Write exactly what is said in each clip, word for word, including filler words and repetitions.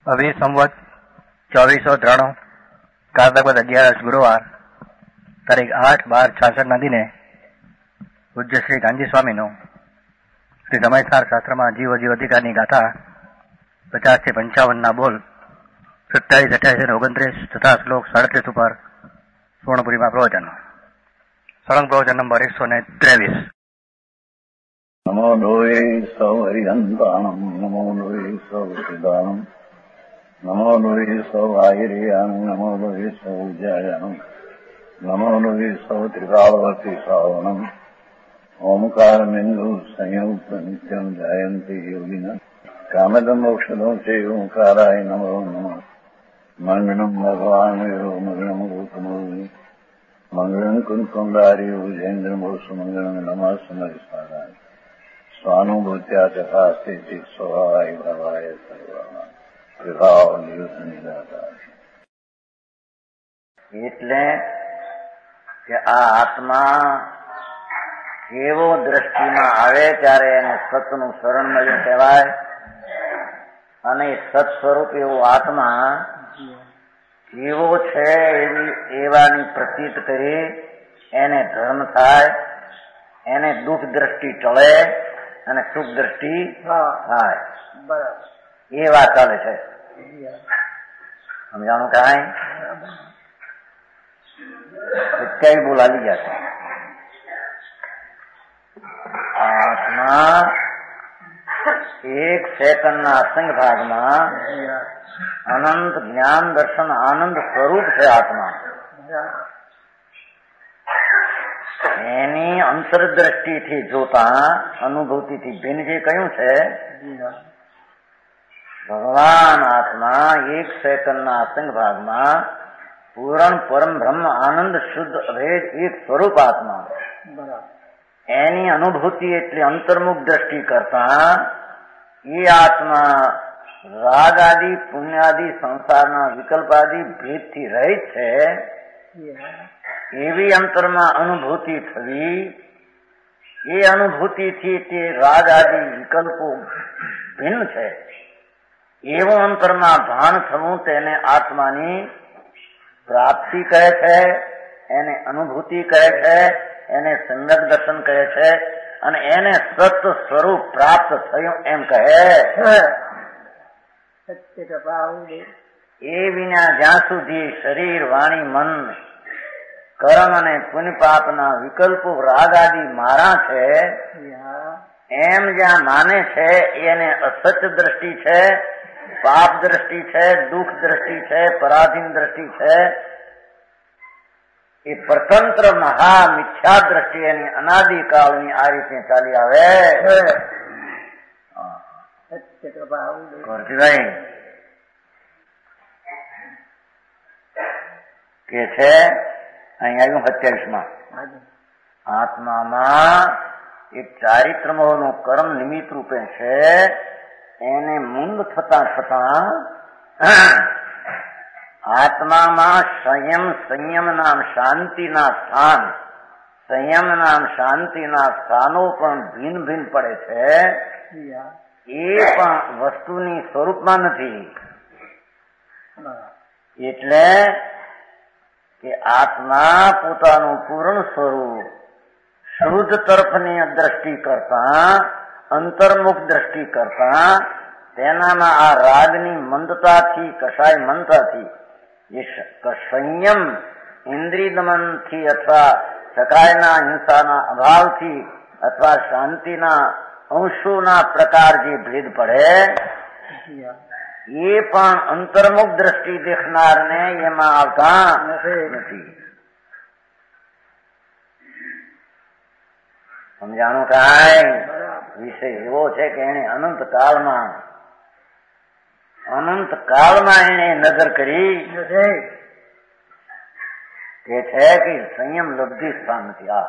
અભી સંવત ચોવીસો ત્રાણું કારતક અગિયારસ ગુરુવાર તારીખ આઠ બાર છાસઠ ના દિને પૂજ્ય શ્રી ગાંધી સ્વામીનું શ્રી સમયસાર શાસ્ત્રમાં જીવ જીવ અધિકારની ગાથા પચાસ થી પંચાવન ના બોલ સત્યાવીસ અઠ્યાવીસ અને ઓગણત્રીસ તથા શ્લોક સાડત્રીસ ઉપર પૂર્ણપુરીમાં પ્રવચન. સળંગ પ્રવચન નંબર એકસો ને ત્રેવીસ. નમો લોહે સૌ હરિહંતાણમ નમો લોહે સૌ સિદાનમ નમો લોહે સૌ આયર્યાનમ નમો લોહે સૌ જયાનમ નમો લોહે સૌ ત્રિકાળવતી શ્રાવણમ ઓમકાર બિંદુ સંયુક્ત નિત્યમ જયંતિ યોગિન કામદમ મોક્ષદો છે ઓંકારાય નમો નમઃ. મંગળમ ભગવાન વિરો મંગળમ ગૌતમોની મંગળમ કુંકુંડારી ઉજેન્દ્રમો સુમંગળમ નમઃ સમરિસ્વાદાય સ્વાનુભૂત્યા તથા સ્થિતિ સ્વભાવાય ભાવાય સર્વમાં વિભાવ નિયુદ્ધ નિરાકાર. એટલે કે આ આત્મા કેવો દ્રષ્ટિમાં આવે ત્યારે એને સતનું શરણ મળ્યું કહેવાય, અને સત સ્વરૂપ એવો આત્મા કેવો છે એવી એવાની પ્રતીત કરી એને ધર્મ થાય, એને દુઃખ દ્રષ્ટિ ટળે અને સુખ દ્રષ્ટિ થાય. બરાબર એ વાત ચાલે છે. સમજાણું કાંઈ કઈ બોલાવી ગયા છે. આત્મા એક સેકન્ડના અસંગ ભાગમાં અનંત જ્ઞાન દર્શન આનંદ સ્વરૂપ છે. આત્મા એની અંતરદ્રષ્ટિથી જોતા અનુભૂતિથી ભિન્ન જે કહ્યું છે, ભગવાન આત્મા એક સેકન્ડના અસંગ ભાગમાં પૂર્ણ પરમ બ્રહ્મ આનંદ શુદ્ધ અભેદ એક સ્વરૂપ આત્મા, એની અનુભૂતિ એટલે અંતર્મુખ દ્રષ્ટિ કરતા એ આત્મા રાગ આદિ પુણ્યાદિ સંસારના વિકલ્પાદિ ભેદથી રહિત છે. એવી અંતરમાં અનુભૂતિ થવી, એ અનુભૂતિથી તે રાગ આદિ વિકલ્પો ભિન્ન છે એવું અંતરમાં ભાન થવું તેને આત્માની પ્રાપ્તિ કહે છે, એને અનુભૂતિ કહે છે, એને સંગત દર્શન કહે છે, અને એને સત સ્વરૂપ પ્રાપ્ત થયું એમ કહે. એ વિના જ્યાં સુધી શરીર વાણી મન કર્મ અને પુણ્ય પાપના વિકલ્પો રાગ આદિ મારા છે એમ જ્યાં માને છે એને અસત દ્રષ્ટિ છે, પાપ દ્રષ્ટિ છે, દુઃખ દ્રષ્ટિ છે, પરાધીન દ્રષ્ટિ છે. એ પ્રતંત્ર મહા મિથ્યા દ્રષ્ટિ એની અનાદિકાળની આ રીતે ચાલી આવે. કે છે અહીં આવ્યું સત્યાવીસ માં આત્મામાં એક ચારિત્ર મોહનું કર્મ નિમિત્ત રૂપે છે. એને મૂંદ થતા થતા આત્મામાં સંયમ સંયમ નામ શાંતિના સ્થાન, સંયમ નામ શાંતિના સ્થાનો પણ ભિન્ન ભિન્ન પડે છે. એ પણ વસ્તુની સ્વરૂપમાં નથી. એટલે કે આત્મા પોતાનું પૂર્ણ સ્વરૂપ શુદ્ધ તરફની દ્રષ્ટિ કરતા, અંતર્મુખ દ્રષ્ટિ કરતા તેનામાં આ રાગની મંદતાથી, કસાય મંદતાથી, એ સંયમ ઇન્દ્રિય દમનથી અથવા સકાયના હિંસાના અભાવથી અથવા શાંતિના અંશોના પ્રકાર જે ભેદ પડે એ પણ અંતર્મુખ દ્રષ્ટિ દેખનારને એમાં આવતા નથી. સમજાણું કાંઈ વિષય એવો છે કે એને અનંત કાળમાં અનંત કાળમાં એને નજર કરી કે છે કે સંયમ લબ્ધિ સ્થાન નથી. આ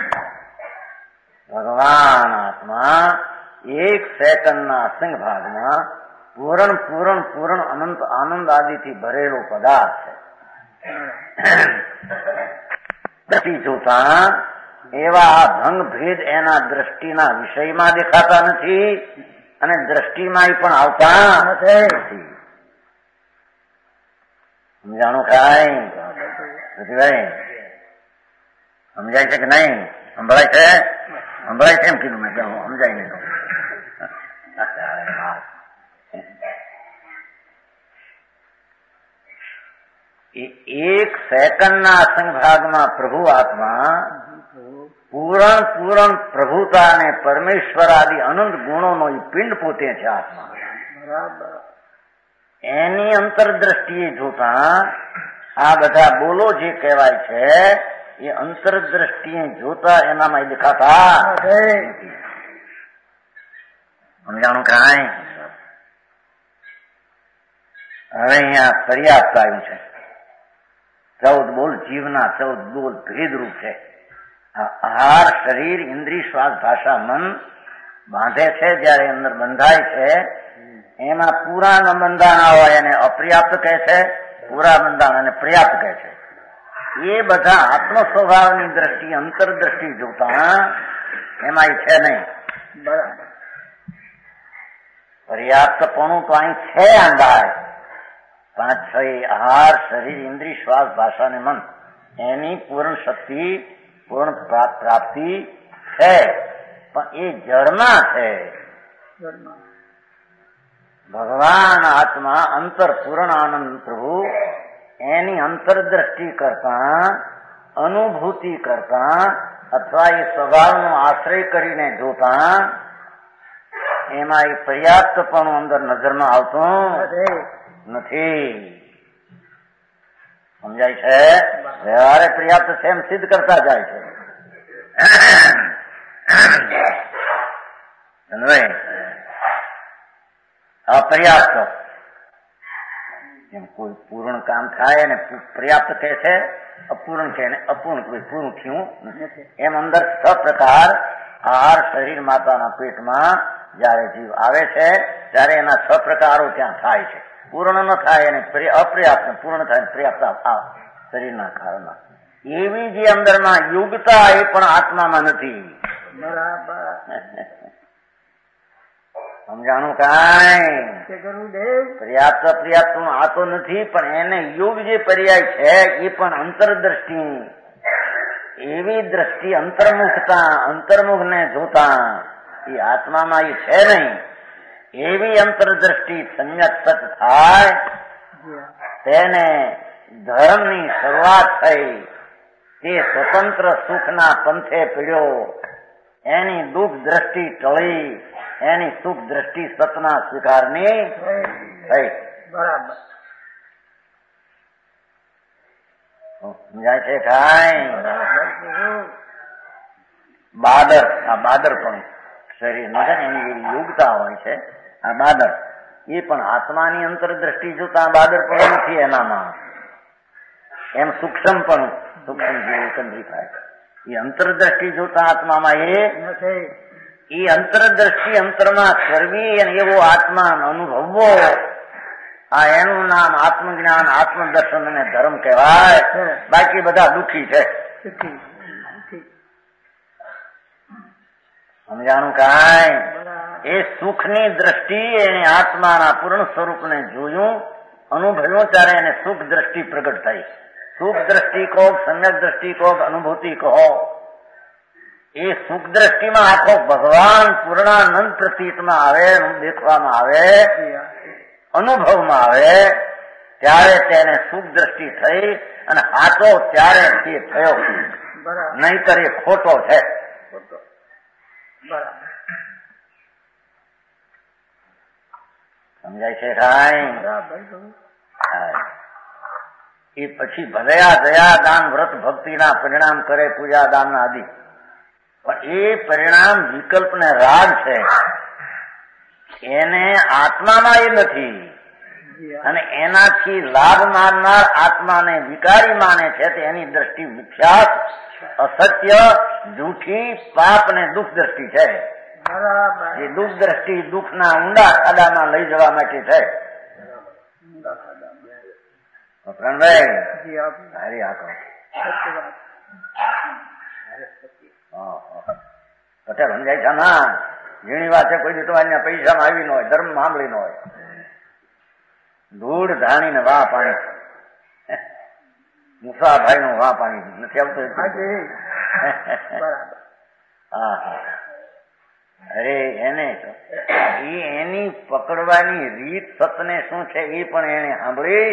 ભગવાન આત્મા એક સેકન્ડના અસંગ ભાગમાં પૂરણ પૂરણ પૂરણ અનંત આનંદ આદિથી ભરેલો પદાર્થ છે. જોતા એવા આ ભંગ ભેદ એના દ્રષ્ટિના વિષયમાં દેખાતા નથી અને દ્રષ્ટિમાં પણ આવતા નથી. સમજાણું કાંઈ ભાઈ સમજાય છે કે નહીં? સંભળાય છે? સંભળાય છે એમ કીધું મેં સમજાય નહીં. એક સેકન્ડના અસંગ ભાગમાં પ્રભુ આત્મા પૂરણ પૂરણ પ્રભુતા અને પરમેશ્વર આદિ અનંત ગુણોનો પિંડ પોતે છે આત્મા. એની અંતરદ્રષ્ટિએ જોતા આ બધા બોલો જે કહેવાય છે એ અંતરદ્રષ્ટિએ જોતા એનામાં દેખાતા સમજાણું કાંઈ? હવે અહીંયા પર્યાપ્ત આવ્યું છે. ચૌદ બોલ જીવના ચૌદ બોલ ભેદરૂપ છે. આહાર શરીર ઇન્દ્રિય શ્વાસ ભાષા મન બાંધે છે. જયારે અંદર બંધાય છે એમાં પૂરા ન બંધાણા હોય એને અપર્યાપ્ત કહે છે, પૂરા બંધાણ અને પર્યાપ્ત કહે છે. એ બધા આત્મ સ્વભાવની દ્રષ્ટિ અંતરદ્રષ્ટિ જોતા એમાં છે નહીં. બરાબર. પર્યાપ્તપણું તો અહીં છે અંદાજ. પાંચ છ આહાર શરીર ઇન્દ્રિય શ્વાસ ભાષા અને મન એની પૂર્ણ શક્તિ પૂર્ણ પ્રાપ્તિ છે, પણ એ જળમાં છે. ભગવાન આત્મા અંતર પૂર્ણ આનંદ પ્રભુ એની અંતરદ્રષ્ટિ કરતા અનુભૂતિ કરતા અથવા એ સ્વભાવનો આશ્રય કરીને જોતા એમાં એ પર્યાપ્તપણું અંદર નજરમાં આવતું નથી. સમજાય છે? વ્યવહારે પર્યાપ્ત છે એમ સિદ્ધ કરતા જાય છે. અપર્યાપ્ત એમ કોઈ પૂર્ણ કામ થાય ને પર્યાપ્ત કહે છે, અપૂર્ણ કહે ને અપૂર્ણ કોઈ પૂર્ણ થયું એમ અંદર છ પ્રકાર આહાર શરીર માતાના પેટમાં જયારે જીવ આવે છે ત્યારે એના છ પ્રકારો ત્યાં થાય છે. પૂર્ણ ન થાય અને અપર્યાપ્ત પૂર્ણ થાય પર્યાપ્ત શરીરના કારણે એવી જે અંદરમાં યુગતા એ પણ આત્મામાં નથી. બરાબર. સમજાણું કાંઈ? પર્યાપ્ત પર્યાપ્ત આ તો નથી, પણ એને યુગ જે પર્યાય છે એ પણ અંતરદ્રષ્ટિ એવી દ્રષ્ટિ અંતર્મુખતા અંતર્મુખને જોતા એ આત્મામાં એ છે નહીં. એવી અંતરદ્રષ્ટિ સંયત સત થાય તેને ધર્મની શરૂઆત થઈ. તે સ્વતંત્ર સુખના પંથે પીડ્યો. એની દુઃખ દ્રષ્ટિ ટળી. એની સુખ દ્રષ્ટિ સતના સ્વીકારની થઈ. બરાબર. સમજાય છે કાંઈ? બાદર આ બાદર પણ શરીર ન છે એની એવી યોગતા હોય છે. આ બાદર એ પણ આત્માની અંતરદ્રષ્ટિ જોતા બાદર પણ નથી એનામાં. એમ સૂક્ષ્મ પણ સૂક્ષ્મ જેવું એકંદરી થાય એ અંતરદ્રષ્ટિ જોતા આત્મામાં એ નથી. એ અંતરદ્રષ્ટિ અંતરમાં કરવી અને એવો આત્મા અનુભવવો આ એનું નામ આત્મજ્ઞાન આત્મદર્શન અને ધર્મ કહેવાય. બાકી બધા દુઃખી છે. સમજાણું કાંઈ? એ સુખની દ્રષ્ટિ એને આત્માના પૂર્ણ સ્વરૂપને જોયું અનુભવ્યું ત્યારે એને સુખ દ્રષ્ટિ પ્રગટ થઈ. સુખ દ્રષ્ટિ કહો, સમ્યક દ્રષ્ટિ કહો, અનુભૂતિ કહો. એ સુખ દ્રષ્ટિમાં આખો ભગવાન પૂર્ણાનંદ પ્રતીતમાં આવે, દેખવામાં આવે, અનુભવમાં આવે ત્યારે તેને સુખ દ્રષ્ટિ થઈ અને હાથો ત્યારે તે થયો. નહીતર એ ખોટો છે. સમજાય છે કાંઈ? એ પછી ભલયા દયા દાન વ્રત ભક્તિના પરિણામ કરે પૂજા દાન આદિ, પણ એ પરિણામ વિકલ્પ ને રાગ છે. એને આત્મામાં એ નથી અને એનાથી લાભ માનનાર આત્માને વિકારી માને છે. તે એની દ્રષ્ટિ વિખ્યાત અસત્ય જૂઠી પાપ ને દુઃખ દ્રષ્ટિ છે. એ દુઃખ દ્રષ્ટિ દુઃખના ઊંડા ખાડામાં લઈ જવા માટે છે. પ્રણભાઈ હારી આખો પટેલ સમજાય છે ના? ઝીણી વાત છે. કોઈ દી તમારી પૈસામાં આવી ન હોય, ધર્મ સાંભળી ન હોય, ધૂળ ધાણીને વાહ પાણી મુસાભાઈ નું વાં પાણી નથી આવતું. હા હા અરે એને એ એની પકડવાની રીત સતને શું છે એ પણ એને સાંભળી.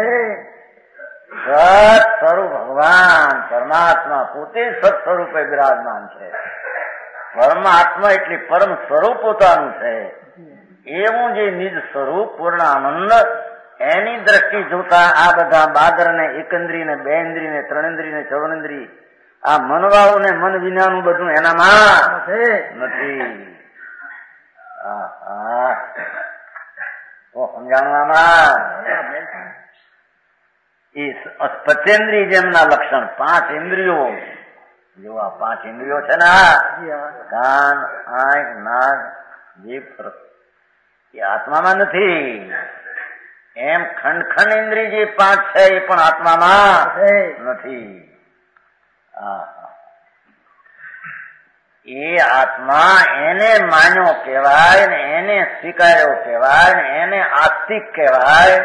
સત સ્વરૂપ ભગવાન પરમાત્મા પોતે સત સ્વરૂપે બિરાજમાન છે. પરમાત્મા એટલે પરમ સ્વરૂપ પોતાનું છે. એવું જે નિજ સ્વરૂપ પૂર્ણ આનંદ એની દ્રષ્ટિ જોતા આ બધા બાદર ને એકંદ્રી ને બે ઇન્દ્રી ને ત્રણ ઇન્દ્રી ને ચૌનેન્દ્રી આ મનવાળું ને મન વિનાનું બધું એનામાં નથી. હા હા તો સમજાણવામાં એ પંચેન્દ્રિય જેમના લક્ષણ પાંચ ઇન્દ્રિયો જો આ પાંચ ઇન્દ્રિયો છે ને કાન આંખ નાક જીભ એ આત્મામાં નથી. એમ ખંડ ખંડ ઇન્દ્રિય જે પાંચ છે એ પણ આત્મામાં નથી. એ આત્મા એને માન્યો કહેવાય ને એને સ્વીકાર્યો કહેવાય ને એને આસ્તિક કહેવાય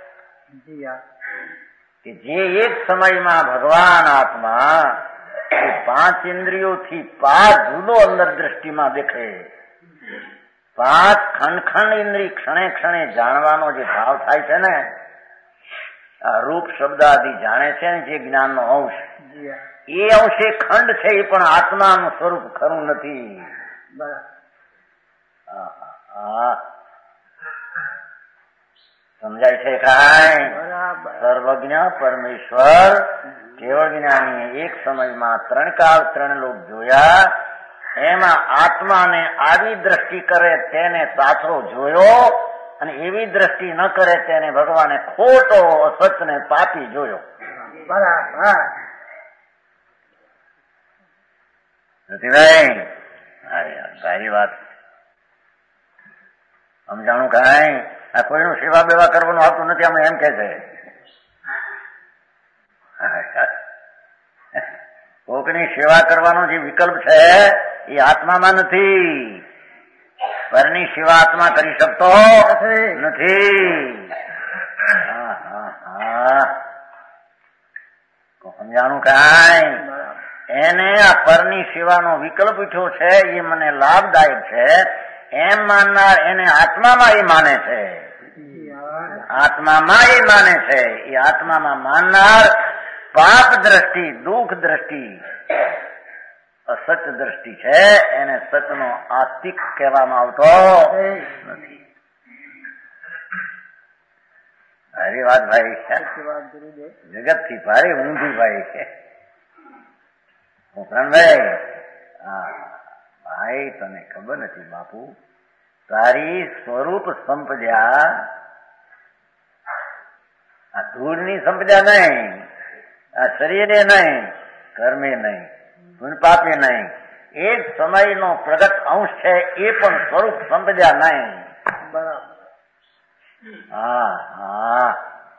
કે જે એક સમયમાં ભગવાન આત્મા એ પાંચ ઇન્દ્રિયોથી પાંચ જુદો અંદર દ્રષ્ટિમાં દેખે. પાંચ ખંડ ખંડ ઇન્દ્રિય ક્ષણે ક્ષણે જાણવાનો જે ભાવ થાય છે ને આ રૂપ શબ્દ આદિ જાણે છે ને જે જ્ઞાનનો અંશ એ અંશે ખંડ છે એ પણ આત્માનું સ્વરૂપ ખરું નથી. સમજાય છે કાંઈ? સર્વજ્ઞ પરમેશ્વર કેવળ જ્ઞાનીએ એક સમયમાં ત્રણ કાળ ત્રણ લોક જોયા. એમાં આત્માને આવી દ્રષ્ટિ કરે તેને સાચો જોયો અને એવી દ્રષ્ટિ ન કરે તેને ભગવાને ખોટો અસત ને પાપી જોયો. બરાબર નથી ભાઈ? સારી વાત સમજાણું કાંઈ? આ કોઈનું સેવા બેવા કરવાનું આવતું નથી અમે એમ કે છે. કોકની સેવા કરવાનો જે વિકલ્પ છે એ આત્મામાં નથી. પરની સેવા આત્મા કરી શકતો નથી. હા હા હા સમજાણું કાંઈ? એને આ પરની સેવાનો વિકલ્પ ઉઠ્યો છે એ મને લાભદાયક છે એમ માનનાર એને આત્મામાં એ માને છે. આત્મામાં એ માને છે. એ આત્મામાં માનનાર પાપ દ્રષ્ટિ દુઃખ દ્રષ્ટિ અસત દ્રષ્ટિ છે એને સતનો આસ્તિક કહેવામાં આવતો નથી. સારી વાત ભાઈ. જગત થી ભારે ઊંધી ભાઈ છે ભાઈ. હા ભાઈ તને ખબર નથી બાપુ તારી સ્વરૂપ સંપદ્યા આ ધૂળની સંપદ્યા નહીં, આ શરીરે નહીં, કર્મે નહીં, ગુણ પાપે નહીં. એક સમયનો પ્રગટ અંશ છે એ પણ સ્વરૂપ સંપદ્યા નહીં. બરાબર. હા હા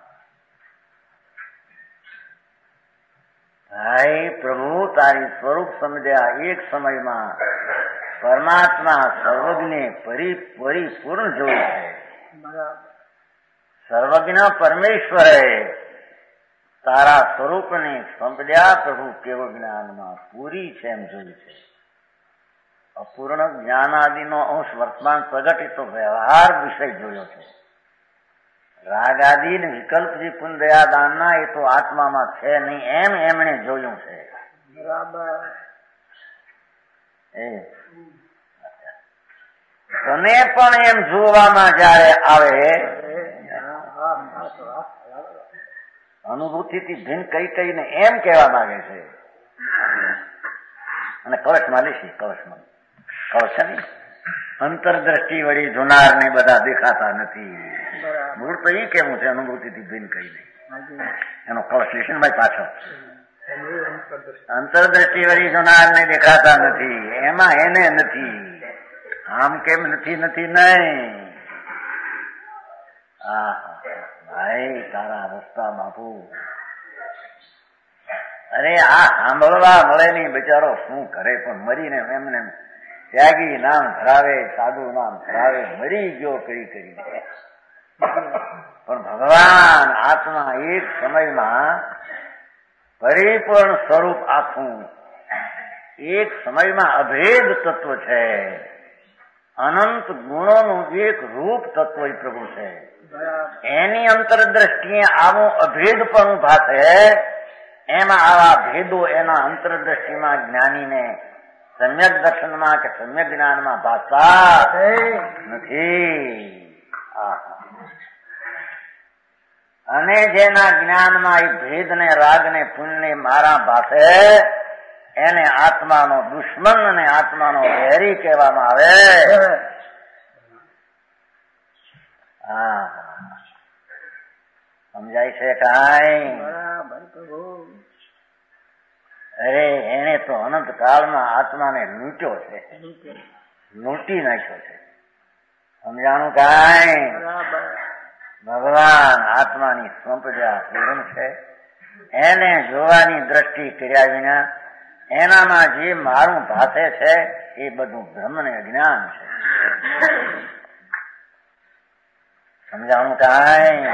ભાઈ પ્રભુ તારી સ્વરૂપ સમજ્યા એક સમયમાં પરમાત્મા સર્વજ્ઞે પરિપૂર્ણ જોયું છે. સર્વજ્ઞ પરમેશ્વરે તારા સ્વરૂપને સંપદ્યા પ્રભુ કેવળ જ્ઞાનમાં પૂરી છે એમ જોયું છે. અપૂર્ણ જ્ઞાન આદિનો અંશ વર્તમાન પ્રગટ તો વ્યવહાર વિષય જોયો છે. રાગ આદિ ને વિકલ્પ જે પુનઃદયા દાનના એ તો આત્મામાં છે નહીં એમ એમણે જોયું છે. બરાબર. એ તને પણ એમ જોવામાં જયારે આવે અનુભૂતિથી ભિન્ન કઈ કઈને એમ કહેવા માંગે છે. અને કવચમાં લેશી કવચમાં કવચ છે ને અંતરદ્રષ્ટિ વળી જોનાર ને બધા દેખાતા નથી. મૂળ તો એ કેવું છે અનુભૂતિથી ભિન્ન કઈને એનો કવચ લેશે ને ભાઈ પાછો. અંતરદ્રષ્ટિ વળી જોનાર ને દેખાતા નથી એમાં એને નથી. આમ કેમ નથી નથી નહીં. હા ભાઈ તારા રસ્તા બાપુ. અરે આ સાંભળવા મળે નહીં બિચારો શું કરે પણ મરીને એમને ત્યાગી નામ ધરાવે સાધુ નામ ધરાવે મરી ગયો કરી કરીને પણ ભગવાન આત્મા એક સમયમાં પરિપૂર્ણ સ્વરૂપ આખું, એક સમયમાં અભેદ તત્વ છે, અનંત ગુણોનું એક રૂપ તત્વ એ પ્રભુ છે. એની અંતરદ્રષ્ટિએ આવું અભેદપણું ભાષે, એમાં આવા ભેદો એના અંતરદ્રષ્ટિમાં જ્ઞાનીને સમ્યક દર્શનમાં કે સમ્યક જ્ઞાનમાં ભાષા નથી. અને જેના જ્ઞાનમાં એ ભેદને રાગને પુણ્યને મારા ભાષે એને આત્માનો દુશ્મન અને આત્માનો વેરી કહેવામાં આવે. હા, સમજાય છે કાંઈ? અરે એને તો અનંત કાળમાં આત્માને લૂંટ્યો છે, લૂંટી નાખ્યો છે. સમજાણું કાંઈ? ભગવાન આત્માની સંપદા પૂર્ણ છે. એને જોવાની દ્રષ્ટિ કર્યા વિના એનામાં જે મારું ભાષે છે એ બધું ભ્રમ ને અજ્ઞાન છે. સમજાણું કાંઈ?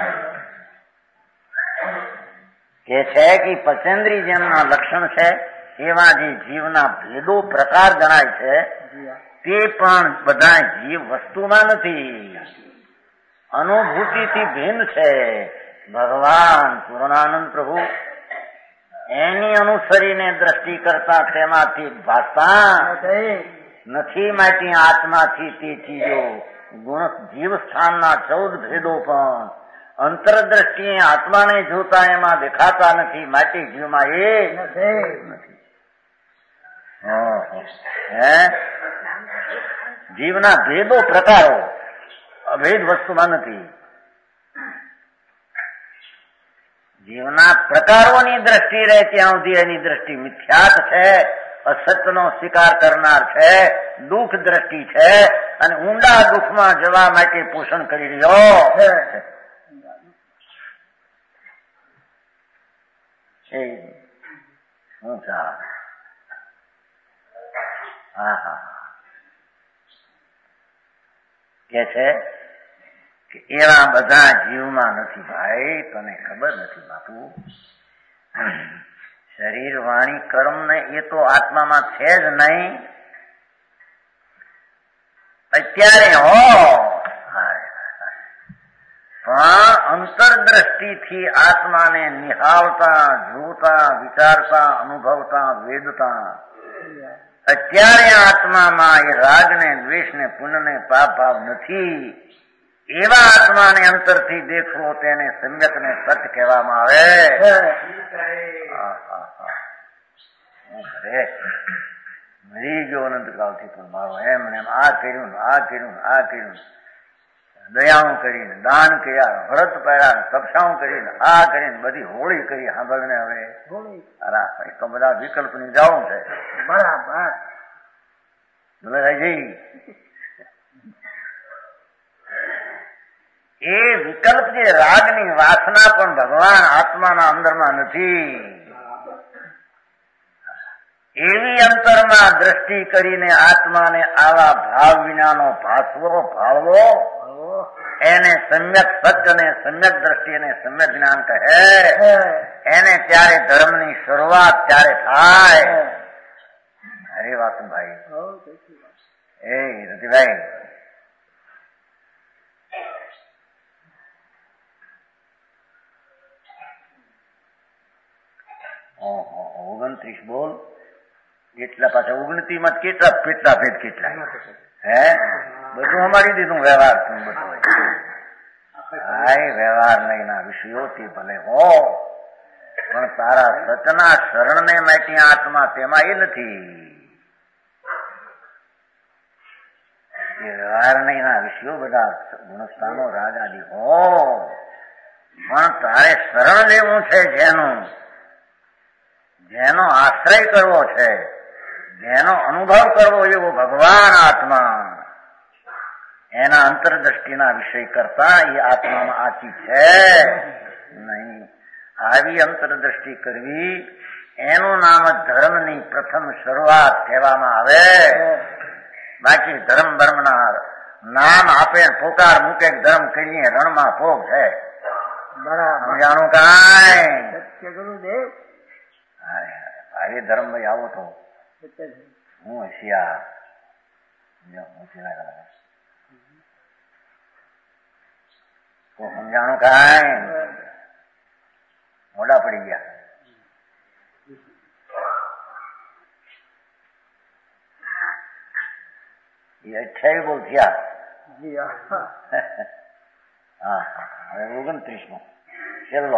કે છે કે પચેન્દ્રી જેમના લક્ષણ છે એવા જે જીવના ભેદો પ્રકાર ગણાય છે તે પણ બધા જીવ વસ્તુમાં નથી, અનુભૂતિથી ભિન્ન છે. ભગવાન પૂર્ણાનંદ પ્રભુ એની અનુસરીને દ્રષ્ટિ કરતા તેમાંથી ભાષા નથી. માટે આત્માથી તે ચીજો ગુણ જીવ સ્થાનના ચૌદ ભેદો પણ અંતરદ્રષ્ટિએ આત્માને જોતા એમાં દેખાતા નથી. માટે જીવમાં એ નથી. હે જીવના ભેદો પ્રકારો અભેદ વસ્તુમાં નથી. જીવના પ્રકારોની દ્રષ્ટિ રહે ત્યાં સુધી એની દ્રષ્ટિ મિથ્યાત છે, અસત્યનો સ્વીકાર કરનાર છે, દુઃખ દ્રષ્ટિ છે અને ઊંડા દુઃખમાં જવા માટે પોષણ કરી રહ્યો છે. શું સાહેબ? હા હા કે છે કે એવા બધા જીવમાં નથી. ભાઈ તને ખબર નથી બાપુ, શરીર વાણી કર્મ ને એ તો આત્મામાં છે જ નહીં. અત્યારે હો પણ અંતરદ્રષ્ટિથી આત્માને નિહાળતા, જોતા, વિચારતા, અનુભવતા, વેદતા અત્યારે આત્મામાં એ રાગને, દ્વેષને, પુણ્યને, પાપ ભાવ નથી. એવા આત્માને અંતરથી દેખવો તેને સમ્યકને સત કહેવામાં આવે. મરી ગયો અનંતકાળથી પણ મારો એમ ને એમ આ કર્યું ને આ કર્યું ને આ કર્યું, દયાણું કરીને, દાન કર્યા, વ્રત પાડ્યા, તપસાઓ કરીને, આ કરીને બધી હોળી કરી. સાંભળને હવે તો બધા વિકલ્પ ની જવું છે. બરાબર બોલાજી, એ વિકલ્પ જે રાગની વાસના પણ ભગવાન આત્માના અંદરમાં નથી. એવી અંતરમાં દ્રષ્ટિ કરીને આત્માને આવા ભાવ વિનાનો ભાસવો, ભાવવો એને સમ્યક સત્ય ને સમ્યક દ્રષ્ટિ અને સમ્યક જ્ઞાન કહે. એને ત્યારે ધર્મની શરૂઆત ત્યારે થાય. અરે વાસુભાઈ, એ રતિભાઈ, ઓગણત્રીસ બોલ એટલા પાછા ઓગણત્રીસ માં કેટલા કેટલા ભેદ કેટલા હે બધું અમારી દીધું. વ્યવહાર તું બધું હાય વ્યવહાર લઈના વિષયો તે ભલે હો, પણ તારા સતના શરણને માટે આત્મા તેમાં એ નથી. એ વ્યવહાર લઈના વિષયો બધા ગુણસ્થાનો રાગ આદિ હો, પણ તારે શરણ લેવું છે જેનું, જેનો આશ્રય કરવો છે, જેનો અનુભવ કરવો એવો ભગવાન આત્મા, એના અંતરદ્રષ્ટિના વિષય કરતા એ આત્મામાં આચી છે નહીં. આવી અંતરદ્રષ્ટિ કરવી એનું નામ ધર્મની પ્રથમ શરૂઆત કહેવામાં આવે. બાકી ધર્મ ધર્મના નામ આપે પોકાર મૂકે ધર્મ કરીએ રણમાં ભોગ છે. બરાબર સમજાણું કાંઈ? સત્ય ગુરુદેવ. ભાઈ ધર્મ ભાઈ આવો તો હું હોશિયાર તો સમજાણું કાંઈ? મોડા પડી ગયા. એ અઠ્યાવી બહુ થયા. હા હવે ઓગણત્રીસ નો છેલ્લો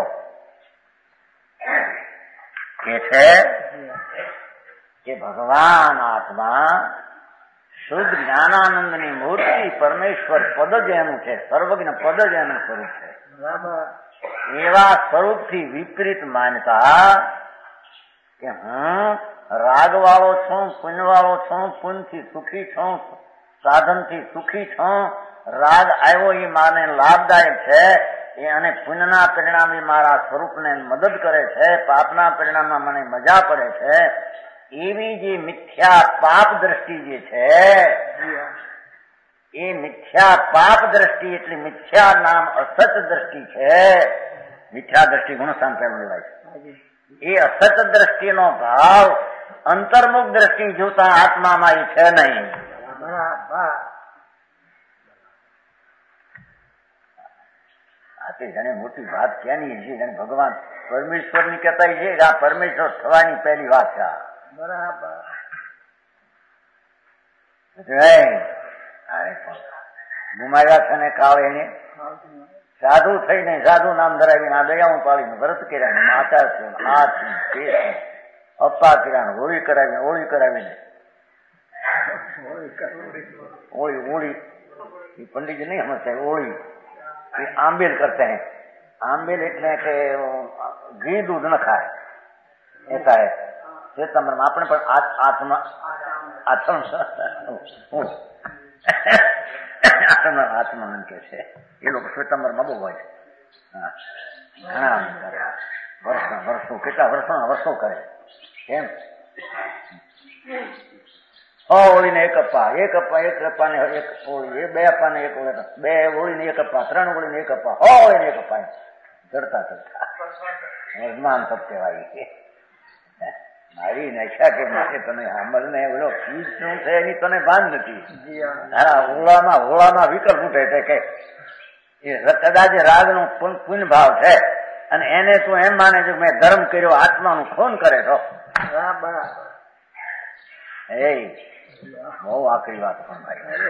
કે છે કે ભગવાન આત્મા શુદ્ધ જ્ઞાનાનંદની મૂર્તિ પરમેશ્વર પદ જ એનું છે, સર્વજ્ઞ પદ જ એનું સ્વરૂપ છે. એવા સ્વરૂપથી વિપરીત માનતા કે હું રાગ વાળો છું, પુણ્ય વાળો છું, પુણ્યથી સુખી છું, સાધનથી સુખી છું, રાગ આવ્યો એ માને લાભદાયક છે એ અને પુણ્યના પરિણામે મારા સ્વરૂપને મદદ કરે છે, પાપના પરિણામમાં મને મજા પડે છે, એવી જે મિથ્યા પાપ દ્રષ્ટિ જે છે એ મિથ્યા પાપ દ્રષ્ટિ એટલે મિથ્યા નામ અસત દ્રષ્ટિ છે. મિથ્યા દ્રષ્ટિ ગુણસ્થાન પહેલું લેવાય છે. એ અસત દ્રષ્ટિનો ભાવ અંતર્મુખ દ્રષ્ટિ જોતા આત્મામાં એ છે નહીં. આ તે જાણે મોટી વાત ક્યાંની છે, જાણે ભગવાન પરમેશ્વર ની કહેતા છે આ પરમેશ્વર થવાની પહેલી વાત છે. ગુમાવ્યા છે ને કાળ એને સાધુ થઈને સાધુ નામ ધરાવીને આ દયાઓ પાડીને વ્રત કર્યા, માતા છે, આ છે, અપ્પા કર્યા, હોળી કરાવીને હોળી કરાવીને હોળી હોળી पंडित जी नहीं समझते ओली आंबेल करते हैं। आंबेल એટલે કે ઘી દૂધ ન ખાય ऐसा है श्वेतंबर में આપણે પણ આત્મા આત્મ આત્મા આત્મા મન કે છે એ લોકો શ્વેતંબર માં બહુ હોય ઘણા વર્ષો વર્ષો કેટલા વર્ષો વર્ષો કરે કેમ હોળી ને એક અપ્પા એક અપ્પા એક અપ્પા ને એક હોળી એ બે અપ્પા ને એક બે હોળી ને એક અપ્પા ત્રણ હોળી ને એક અપ્પા હોળી ને એક અપ્પા ચડતા ચડતા વર્તમાન તપ કહેવાય મારી નશા કે માટે તને અમલ ને ઓલો ફીસ શું છે એની તને ભાન નથી તારા હોળામાં હોળામાં વિકલ્પ ઉઠે છે કે એ કદાચ રાગ નો પુણ્ય ભાવ છે અને એને તું એમ માને છે મેં ધર્મ કર્યો આત્માનું ખૂન કરે છો એ બહુ આકરી વાત પણ ભાઈ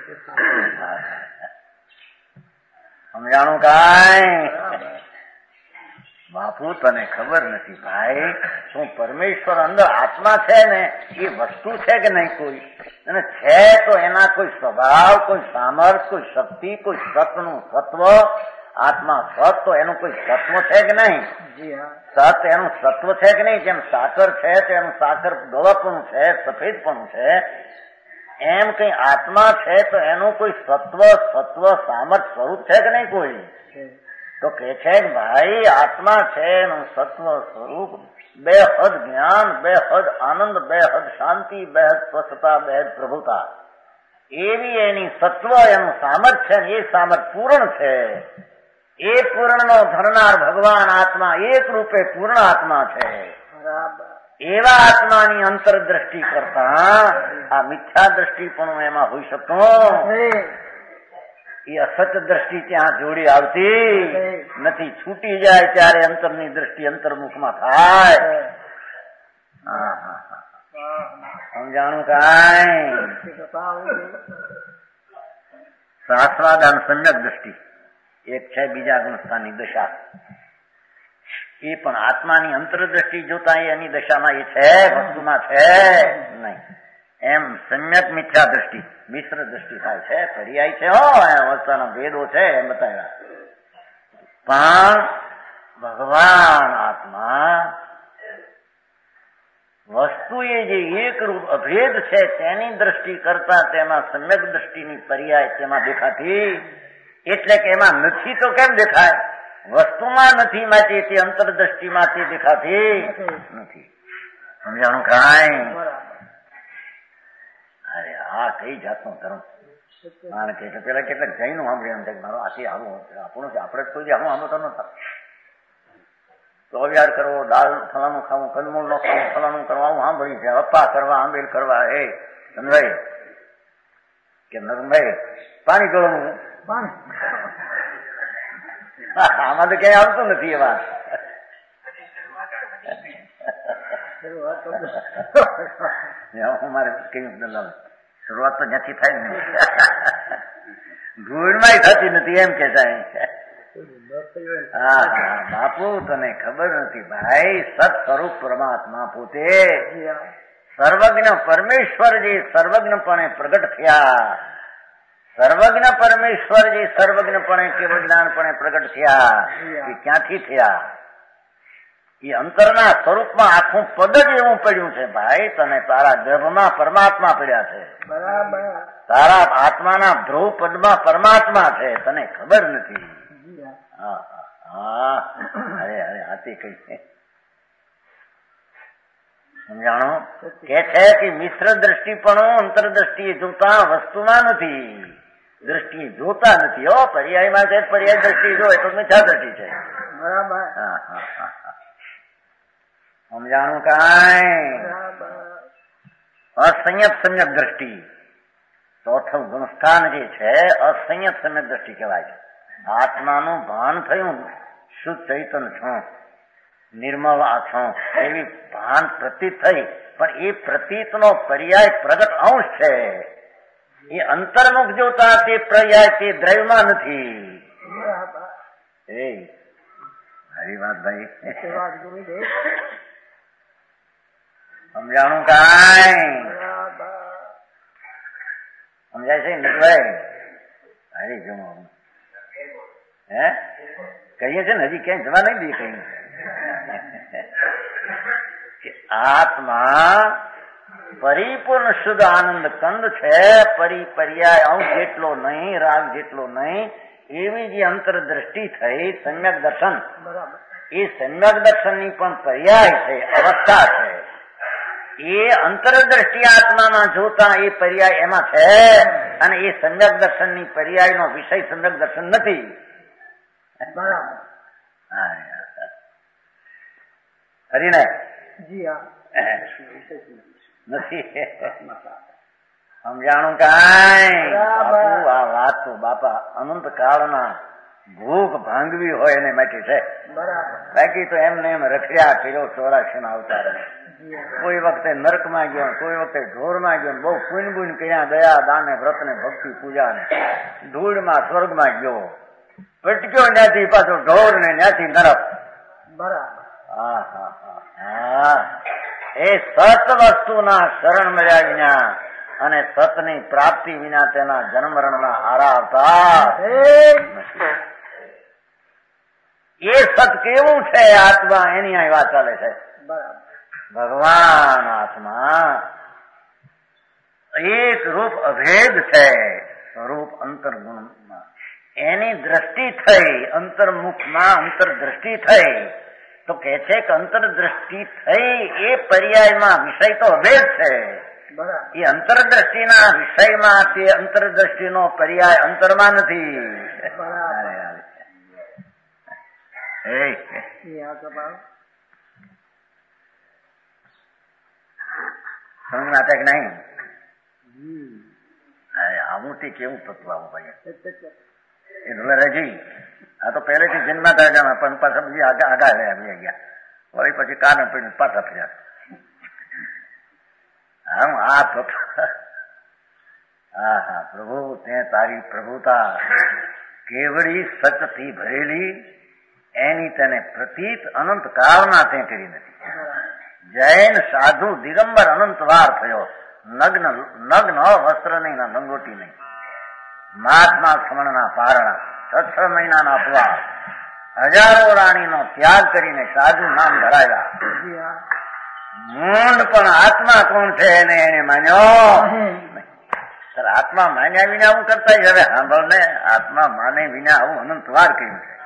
સમજાણું કાંઈ બાપુ તને ખબર નથી ભાઈ શું પરમેશ્વર અંદર આત્મા છે ને એ વસ્તુ છે કે નહીં કોઈ અને છે તો એના કોઈ સ્વભાવ કોઈ સામર્થ્ય કોઈ શક્તિ કોઈ સત્વનું સત્વ આત્મા સત તો એનું કોઈ સત્વ છે કે નહીં સત એનું સત્વ છે કે નહીં જેમ સાકર છે તો એનું સાકર ગળપણું છે સફેદપણું છે એમ કઈ આત્મા છે તો એનું કોઈ સત્વ સત્વ સામર્થ્ય સ્વરૂપ છે કે નહીં કોઈ તો કે છે ભાઈ આત્મા છે એનું સત્વ સ્વરૂપ બે હદ જ્ઞાન બે હદ આનંદ બે હદ શાંતિ બે હદ સ્વચ્છતા બે હદ પ્રભુતા એવી એની સત્વ એનું સામર્થ્ય છે એ સામર્થ્ય પૂર્ણ છે એ પૂર્ણ નો ધરનાર ભગવાન આત્મા એક રૂપે પૂર્ણ આત્મા છે એવા આત્માની અંતરદ્રષ્ટિ કરતા આ મિથ્યા દ્રષ્ટિ પણ એમાં હોઈ શકતો એ અસત દ્રષ્ટિ ત્યાં જોડી આવતી નથી છૂટી જાય ત્યારે અંતરની દ્રષ્ટિ અંતર્મુખમાં થાય સમજાણું કાંઈ શાસ્ત્રાદાન સમ્યક દ્રષ્ટિ એક છે બીજા ગુણસ્થાનની દશા એ પણ આત્માની અંતરદ્રષ્ટિ જોતા એની દશામાં એ છે વસ્તુમાં છે નહીં એમ સમ્યક મિથ્યા દ્રષ્ટિ મિશ્ર દ્રષ્ટિ થાય છે પર્યાય છે હો વસ્તુના ભેદો છે એમ બતાવ્યા પણ ભગવાન આત્મા વસ્તુ એ જે એક રૂપ અભેદ છે તેની દ્રષ્ટિ કરતા તેમાં સમ્યક દ્રષ્ટિની પર્યાય તેમાં દેખાતી એટલે કે એમાં નથી તો કેમ દેખાય વસ્તુમાં નથી માટે તે અંતરદ્રષ્ટિમાં તે દેખાતી નથી સમજાણું કાંઈ અરે આ કઈ જાતનો ધર્મ કારણ કે પેલા કેટલાક જઈનું સાંભળ્યું એમ થાય મારો આથી આવું આપણું છે આપણે કોઈ આવું આમ તો નતા તોવિયાર કરવો દાળ ફલાણું ખાવું કંદમૂળ નો ખાવું ફલાણું કરવા આવું સાંભળ્યું છે અપ્પા કરવા આંબેલ કરવા એ ધનભાઈ કે નરમભાઈ પાણી ગળવું આમાં તો ક્યાંય આવતું નથી એ વાત મારે કેવું શરૂઆત તો જ્યાંથી થાય ને ધૂળમાં થતી નથી એમ કે સાહેબ હા હા બાપુ તને ખબર નથી ભાઈ સત સ્વરૂપ પરમાત્મા પોતે સર્વજ્ઞ પરમેશ્વર જે સર્વજ્ઞપણે પ્રગટ થયા સર્વજ્ઞ પરમેશ્વર જે સર્વજ્ઞપણે કેવળ જ્ઞાનપણે પ્રગટ થયા એ ક્યાંથી થયા એ અંતરના સ્વરૂપમાં આખું પદ જ એવું પડ્યું છે ભાઈ તને તારા ગર્ભમાં પરમાત્મા પડ્યા છે તારા આત્માના ધ્રુવ પદમાં પરમાત્મા છે તને ખબર નથી હા હા અરે અરે આતી કઈ સમજાણો કે છે કે મિશ્ર દ્રષ્ટિપણો અંતરદ્રષ્ટિએ જોતા વસ્તુમાં નથી દ્રષ્ટિ જોતા નથી હો પર્યાયમાં છે પર્યાય દ્રષ્ટિ જોય તો મિથ્યા દ્રષ્ટિ છે બરાબર હા હા હા સમજાણું કાંઈ અસંયત સમ્યક દ્રષ્ટિ ચોથું ગુણસ્થાન જે છે અસંયત સમ્યક દ્રષ્ટિ કહેવાય છે આત્માનું ભાન થયું શુદ્ધ ચૈતન્ય છું નિર્મળ છું એવી ભાન પ્રતીત થઈ પણ એ પ્રતીતનો પર્યાય પ્રગટ અંશ છે એ અંતર્મુખ જોતા તે પર્યાય તે દ્રવ્યમાં નથી એ મારી વાત ભાઈ સમજાણું કાંઈ સમજાય છે ને ભાઈ હારી જમો હે કહીએ છે ને હજી ક્યાંય જવા નહીં દે કઈ આત્મા પરિપૂર્ણ શુદ્ધ આનંદ કંદ છે પરી પર્યાય અંશ જેટલો નહીં રાગ જેટલો નહીં એવી જે અંતર દ્રષ્ટિ થઈ સમ્યક દર્શન એ સમ્યક દર્શન ની પણ પર્યાય છે અવસ્થા છે એ અંતર દ્રષ્ટિ આત્મામાં જોતા એ પર્યાય એમાં છે અને એ સમ્યક દર્શન ની પર્યાય નો વિષય સમ્યક દર્શન નથી હરીને નથી સમજાણું કાંઈ બાપુ આ વાત તો બાપા અનંત કાળના ભૂખ ભાંગવી હોય એને માટે છે બાકી તો એમને એમ રખડ્યા કર્યો ચોરાશી ના અવતાર કોઈ વખતે નરકમાં ગયો કોઈ વખતે ઢોરમાં ગયો બહુ પૂન બુન કર્યા દયા દાને વ્રત ને ભક્તિ પૂજા ને ધૂળમાં સ્વર્ગમાં ગયો પટક્યો ત્યાંથી પાછો ઢોર ને ત્યાંથી નરક હા હા હા એ સત વસ્તુના શરણ મળ્યા વિના અને સતની પ્રાપ્તિ વિના તેના જન્મરણના આરા આવતા એ સત કેવું છે આત્મા એની અહીં વાત ચાલે છે ભગવાન આત્મા એક રૂપ અભેદ છે સ્વરૂપ અંતર્ગુણમાં એની દ્રષ્ટિ થઈ અંતર્મુખમાં અંતરદ્રષ્ટિ થઈ તો કે છે કે અંતરદ્રષ્ટિ થઈ એ પર્યાયમાં વિષય તો અભેદ છે એ અંતરદ્રષ્ટિના વિષયમાં તે અંતરદ્રષ્ટિનો પર્યાય અંતરમાં નથી સમજ કે નહીં આવું તે કેવું તત્વ આવું ભાઈ એ રજી આ તો પહેલેથી જન્મા હતા પણ પાછા બીજી આગા આગા લે આવી ગયા વળી પછી કાન પડીને પાછા ફર્યા આમ આ હા હા પ્રભુ તે તારી પ્રભુતા કેવડી સચથી ભરેલી એની તેને પ્રતીત અનંત કાળના તે કરી નથી જૈન સાધુ દિગંબર અનંત વાર થયો નગ્ન નગ્ન વસ્ત્ર નહીં ના લંગોટી નહીં મહાત્મા ખમણના પારણા છ છ મહિનાના અપવાસ હજારો રાણીનો ત્યાગ કરીને સાધુ નામ ધરાવ્યા મૂંડ પણ આત્મા કોણ છે એને એને માન્યો સર આત્મા માન્યા વિના આવું કરતા જ હવે સાંભળ ને આત્મા માને વિના આવું અનંત વાર કહ્યું છે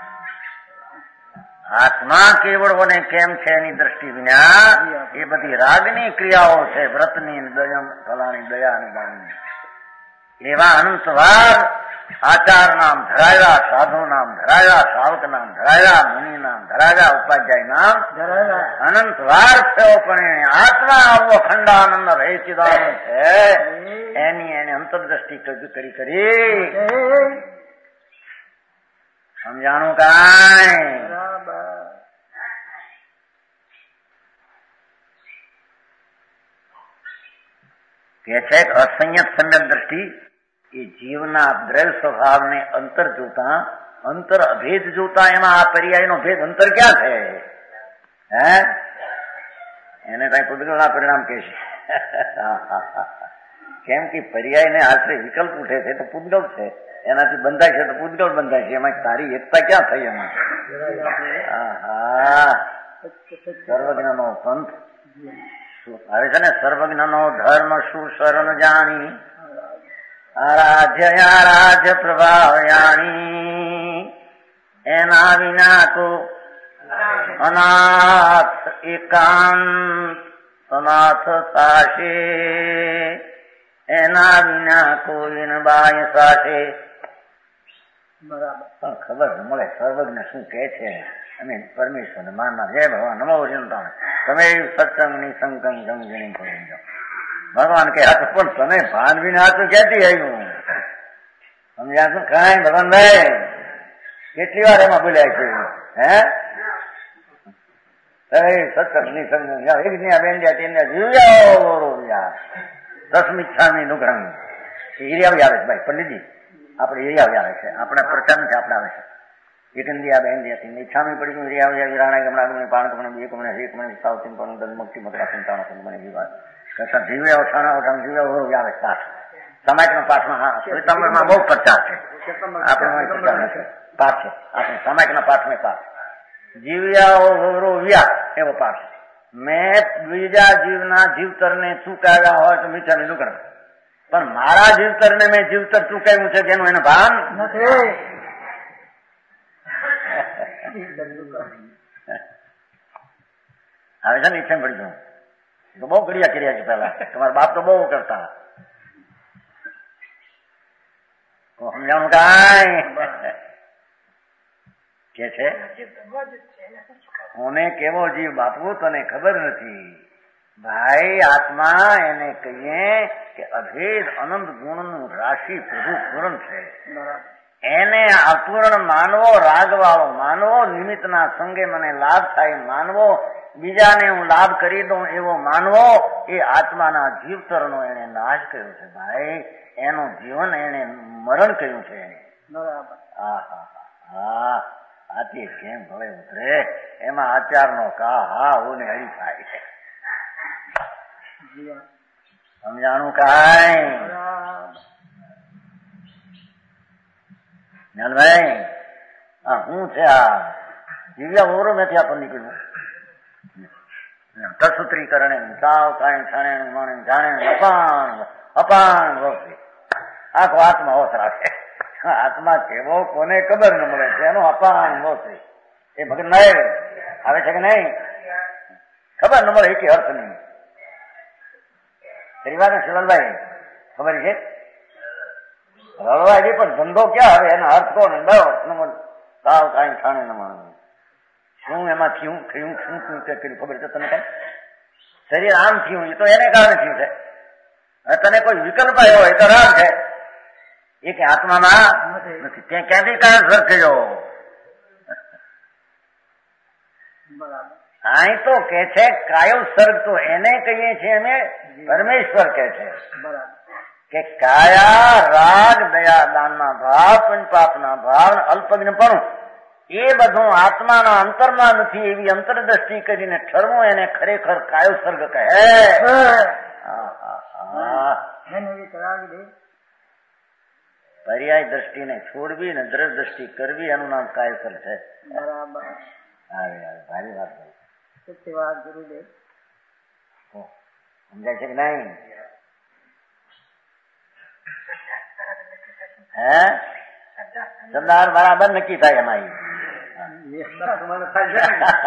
આત્મા કેવળોને કેમ છે એની દ્રષ્ટિ વિના એ બધી રાગની ક્રિયાઓ છે વ્રતની દયા ફલાની દયા અને દાનની એવા અનંતવાર આચાર નામ ધરાવ્યા, સાધુ નામ ધરાવ્યા, સાવક નામ ધરાવ્યા, મુનિ નામ ધરાવ્યા, ઉપાધ્યાય નામ ધરાવ્યા, અનંતવાર થયો પણ આત્મા આવો ખંડાનંદ ભય ચિદાનંદ છે એની એને અંતરદ્રષ્ટિ કરી કરી સમજાણું કાંઈ કે છે અસંયત સમ્યક દ્રષ્ટિ એ જીવના દ્રવ્ય સ્વભાવને અંતર જોતા, અંતર અભેદ જોતા એમાં આ પર્યાયનો ભેદ અંતર ક્યાં છે? હે એને કઈ પૂતગલના પરિણામ કે છે. કેમ કે પર્યાયને આશરે વિકલ્પ ઉઠે છે તો પૂતગલ છે, એનાથી બંધાય છે તો પૂતગલ બંધાય છે. એમાં તારી એકતા ક્યાં થઈ? એમાં હા સર્વજ્ઞનો પંથ આવે છે ને, સર્વજ્ઞનો ધર્મ શું શરણ જાણી, આરાધ્ય આરાધ્ય પ્રભાવયાણી, એના વિના તો અનાથ એકાંત અનાથ સાશે, એના વિના કોઈ ન બાય સાશે. પણ ખબર મળે સર્વજ્ઞ શું કે છે અને પરમેશ્વર માનના જય ભગવાન નમો ચિંતા તમે સત્સંગ ની સંકંગ ગંગણી કરી જાઓ. ભગવાન કે હાથ પણ તને ભાન વિના હાથ ક્યાંથી આવ્યું? સમજ્યા શું કાંઈ ભગવાનભાઈ? કેટલી વાર એમાં બોલ્યા છે હે સત્સંગ ની સંકંગ એક બેન તેને જીવ્યા દસમિચ્છામી નુગ્રહ હિરિયા આવે છે ભાઈ પંડિતજી, આપણે હિરિયા આવે છે આપણા પ્રચાર છે આપણે આવે છે એક ઇન્ડિયા બે ઇન્ડિયા ઈચ્છામી પડી ગયું હિરિયા વિરાણા ગમણા પાણ કમણે બે કમણે એક કમણે સાવતી પણ દલ મુક્તિ મતરા સંતાનો સંબંધ વિવાદ કરતા જીવે ઓછાના ઓછાના જીવે આવે પાઠ સમાજના પાઠમાં. હા શ્વેતાંબરમાં બહુ પ્રચાર છે, આપણે પ્રચાર નથી પાઠ છે આપણે સમાજના પાઠમાં પાઠ જીવ્યા ગૌરવ વ્યા એવો પાઠ. મેં બીજા જીવના જીવતરને ચૂકાવ્યા હોય તો મીઠા લીધું કરે, પણ મારા જીવતરને મેં જીવતર ચૂકાવ્યું છે તેનું એને ભાન નથી. આવે છે ને ઈચ્છા પડી ગયું તો બહુ ઘડિયા કર્યા છે પેલા, તમારા બાપ તો બહુ કરતા. સમજાણું કાંઈ કે છે કોને કેવો જીવ બાપુ તને ખબર નથી ભાઈ. આત્મા એને કહીએ કે અભેદ અનંત ગુણનું રાશિ પ્રભુ પૂરણ છે. એને અપૂર્ણ માનવો, રાગવાળો માનવો, નિમિત્તના સંગે મને લાભ થાય માનવો, બીજાને હું લાભ કરી દઉં એવો માનવો, એ આત્માના જીવતરનો એને નાશ કર્યો છે ભાઈ. એનું જીવન એને મરણ કર્યું છે એને. હા હા હા આથી કેમ ભલે ઉતરે એમાં આચારનો કા હા ઓને હરી થાય છે. સમજાણું કાંઈ જ્ઞાનભાઈ? હા હું છે આ જીવ્યા ઓરો નથી આપણને નીકળ્યું તસુત્રીકરણે સાવ કાંઈ છાણે માણે જાણે અપાણ અપાણ વખતે આખો આત્મા હોશ રાખે. આત્મા કેવો કોને ખબર ન મળે છે, એનો અપાન છે એ મગજ નહીં આવે છે કે નહીં ખબર ન મળે એ અર્થ નહીં. ખરી વાત ને શિવલભાઈ? ખબર છે રળવાય પણ ધંધો ક્યાં હવે એના અર્થ કોણ સાવ કાંઈ છાણે ન માણવું શું એમાં થયું થયું શું શું કર્યું ખબર છે તને? કઈ શરીર આમ થયું એ તો એને કારણે થયું છે. તને કોઈ વિકલ્પ આવ્યો એ તો રાગ છે, એ કે આત્મામાં નથી. ત્યાં ક્યાંથી કારણ સર કર્યો? અહીં તો કે છે કાયો સર્ગ તો એને કહીએ છીએ અમે પરમેશ્વર કે છે કે કાયા રાગ દયા દાનના ભાવ પંચપાપના ભાવ અલ્પજ્ઞપણું એ બધું આત્માના અંતરમાં નથી એવી અંતરદ્રષ્ટિ કરીને ઠરવું એને ખરેખર કાયો સર્ગ કહે. પર્યાય દ્રષ્ટિને છોડવી ને દ્રઢ દ્રષ્ટિ કરવી એનું નામ કાયસર છે. બરાબર. ભારી વાત વાત ગુરુદેવ સમજાય છે કે નહીં? હે શબ્દાર બરાબર નક્કી થાય એમાં.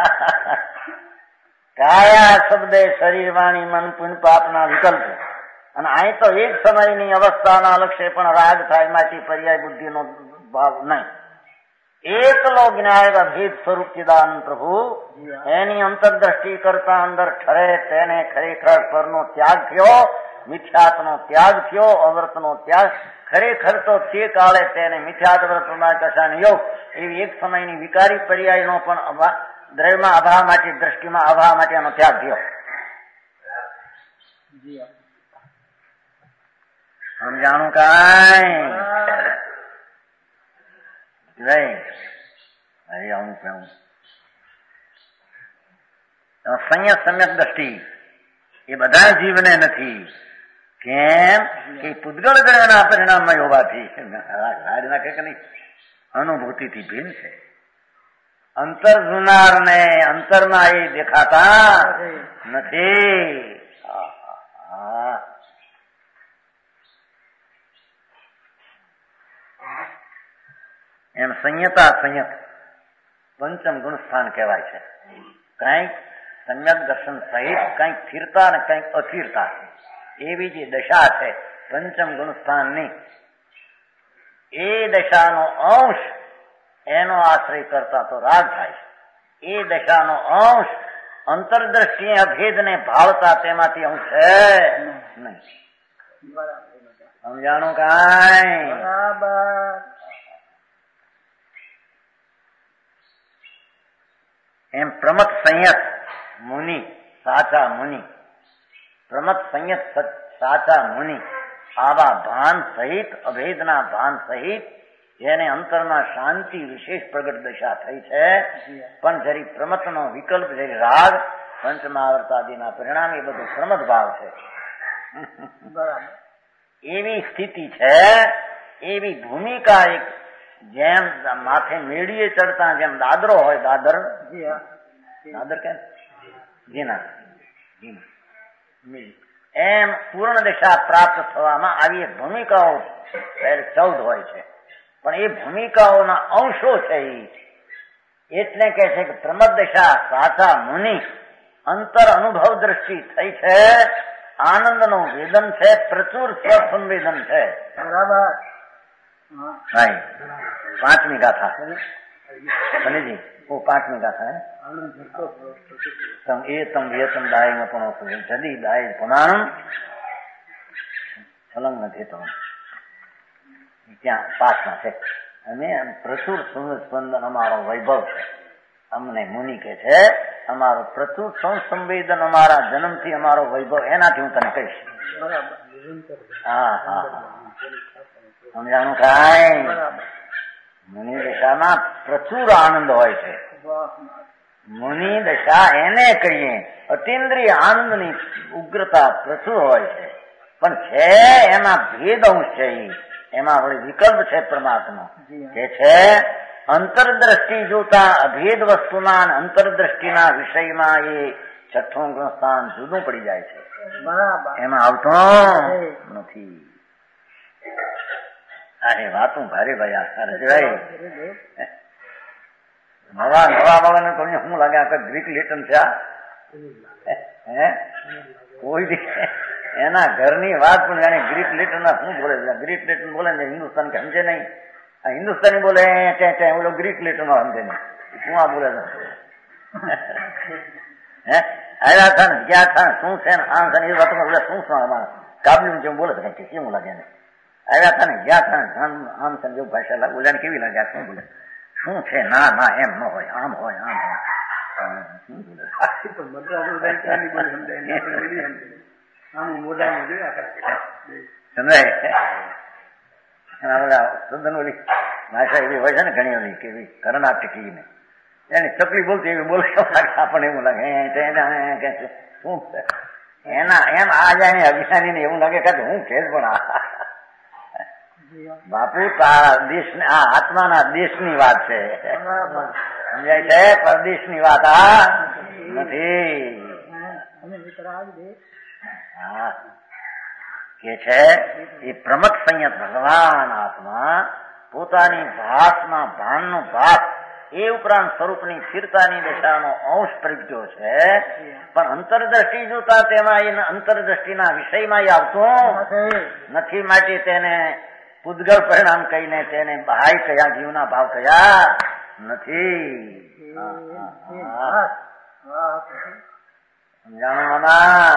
કાયા શબ્દે શરીર વાણી મન પુન પાપના વિકલ્પ અને અહીં તો એક સમયની અવસ્થાના લક્ષ્ય પણ રાગ થાય, માંથી પર્યાય બુદ્ધિનો ભાવ નહીં. એકલો જ્ઞાન અભેદ સ્વરૂપ ચિદાનંદ પ્રભુ એની અંતરદ્રષ્ટિ કરતા અંદર ઠરે તેને ખરેખર પરનો ત્યાગ થયો, મિથ્યાત્વનો ત્યાગ થયો, અવ્રતનો ત્યાગ. ખરેખર તો તે કાળે તેને મિથ્યાત્વ્રતમાં કશાને યોગ એવી એક સમયની વિકારી પર્યાયનો પણ દ્રવ્યમાં અભાવ માટે દ્રષ્ટિમાં અભાવ માટે એનો ત્યાગ થયો. સમજાણું કાંઈ નહીં. અરે આવું કેવું સંયત સમ્યક દ્રષ્ટિ એ બધા જીવને નથી. કેમ કે પૂતગળ ગ્રહના પરિણામમાં હોવાથી રાજના કે નહીં અનુભૂતિથી ભિન્ન છે. અંતર જોનાર ને અંતરમાં એ દેખાતા નથી. એમ સંયતા સંયત પંચમ ગુણ સ્થાન કહેવાય છે. કંઈક સમ્યક દર્શન સહિત કંઈક સ્થિરતા અને કંઈક અસ્થિરતા એવી જે દશા છે પંચમ ગુણ સ્થાનની, એ દશાનો અંશ એનો આશ્રય કરતા તો રાગ થાય છે. એ દશાનો અંશ અંતરદ્રષ્ટિ અભેદને ભાળતા તેમાંથી અંશ છે નહીં. સમજાણું કાંઈ? એમ પ્રમત સંયત મુનિ સાચા મુનિ, પ્રમત સંયત સાચા મુનિ આવા ભાન સહિત અભેદના ભાન સહિત જેને અંતરમાં શાંતિ વિશેષ પ્રગટ દશા થઈ છે, પણ જરી પ્રમતનો વિકલ્પ જરી રાગ પંચમહાવર્તાદિના પરિણામ એ બધું પ્રમત ભાવ છે. એવી સ્થિતિ છે, એવી ભૂમિકા એક જેમ માથે મેળીએ ચડતા જેમ દાદરો હોય, દાદર દાદર કે જીના એમ પૂર્ણ દિશા પ્રાપ્ત થવામાં આવી એક ભૂમિકાઓ ચૌદ હોય છે. પણ એ ભૂમિકાઓના અંશો છે. એટલે કે છે કે પ્રમદ દિશા સાચા મુનિ અંતર અનુભવ દ્રષ્ટિ થઈ છે, આનંદનું વેદન છે, પ્રચુર સ્વસંવેદન છે. બરાબર. હા, પાંચમી ગાથા શનિજી वो પાંચમી ગાથા તમ એ તમ વેતમ દાય પણ જદી દાય પુનાણમ ફલંગ નથી તો ત્યાં પાઠમાં છે. અને પ્રચુર સ્પંદન અમારો વૈભવ છે. અમને મુનિ કે છે અમારો પ્રચુર સંવેદન અમારા જન્મથી અમારો વૈભવ, એનાથી હું તને કહીશ. હા હા સમજાણું કાંઈ? મુનિ દશામાં પ્રચુર આનંદ હોય છે. મુનિ દશા એને કહીએ અતિન્દ્રિય આનંદની ઉગ્રતા પ્રચુર હોય છે. પણ છે એમાં ભેદ અંશ છે, એમાં વળી વિકલ્પ છે પરમાત્મા કે છે અંતરદ્રષ્ટિ જોતા અભેદ વસ્તુના અંતરદ્રષ્ટિના વિષયમાં એ છઠ્ઠું સ્થાન જુદું પડી જાય છે. એમાં આવતો નથી. અરે વાતું ભારે ભાઈ આ નવા નવા વાળાને તો શું લાગે આખા ગ્રીક લેટન છે. હે કોઈ એના ઘરની વાત પણ જાણે ગ્રીક લેટન શું બોલે છે. ગ્રીક લેટન બોલે ને હિન્દુસ્તાન કે સમજે નહીં. આ હિન્દુસ્તાની બોલે ત્યાં ઓલો ગ્રીક લેટન સમજે નહીં. શું આ બોલે છે? હે આવ્યા હતા ને ગયા હતા શું છે ને આમ છે એ વાતમાં બોલે શું શું કાબલી જેમ બોલે છે કઈ કેવું લાગે ને. આવ્યા હતા ને ગયા હતા આમ આમ છે જેવું ભાષા લાગે બોલ્યા કેવી લાગે શું બોલે શું છે? ના ના એમ ન હોય, આમ હોય, આમ હોય. શું બોલે સમજાય ઓલી ભાષા એવી હોય છે ને ઘણી ઓલી કેવી કર્ણાટકી ને એની ચકલી બોલતી એવી બોલે આપણને એવું લાગે શું છે એના એમ આ જાય અજ્ઞાની ને એવું લાગે કે હું છે જ પણ બાપુ તારા દેશ આ આત્માના દેશની વાત છે. સમજાય છે? પરદેશની વાત આ નથી. હા કે છે એ પ્રમત સંયત ભગવાન આત્મા પોતાની ભાસમાં ભાનનો ભાસ એ ઉપરાંત સ્વરૂપની સ્થિરતાની દશાનો અંશ પ્રગટ્યો છે, પણ અંતરદ્રષ્ટિ જોતા તેમાં એ અંતરદ્રષ્ટિના વિષયમાં એ આવતું નથી. માટે તેને પૂદગલ પરિણામ કહીને તેને બાહ્ય કયા જીવના ભાવ કયા નથી. સમજાણું મામા?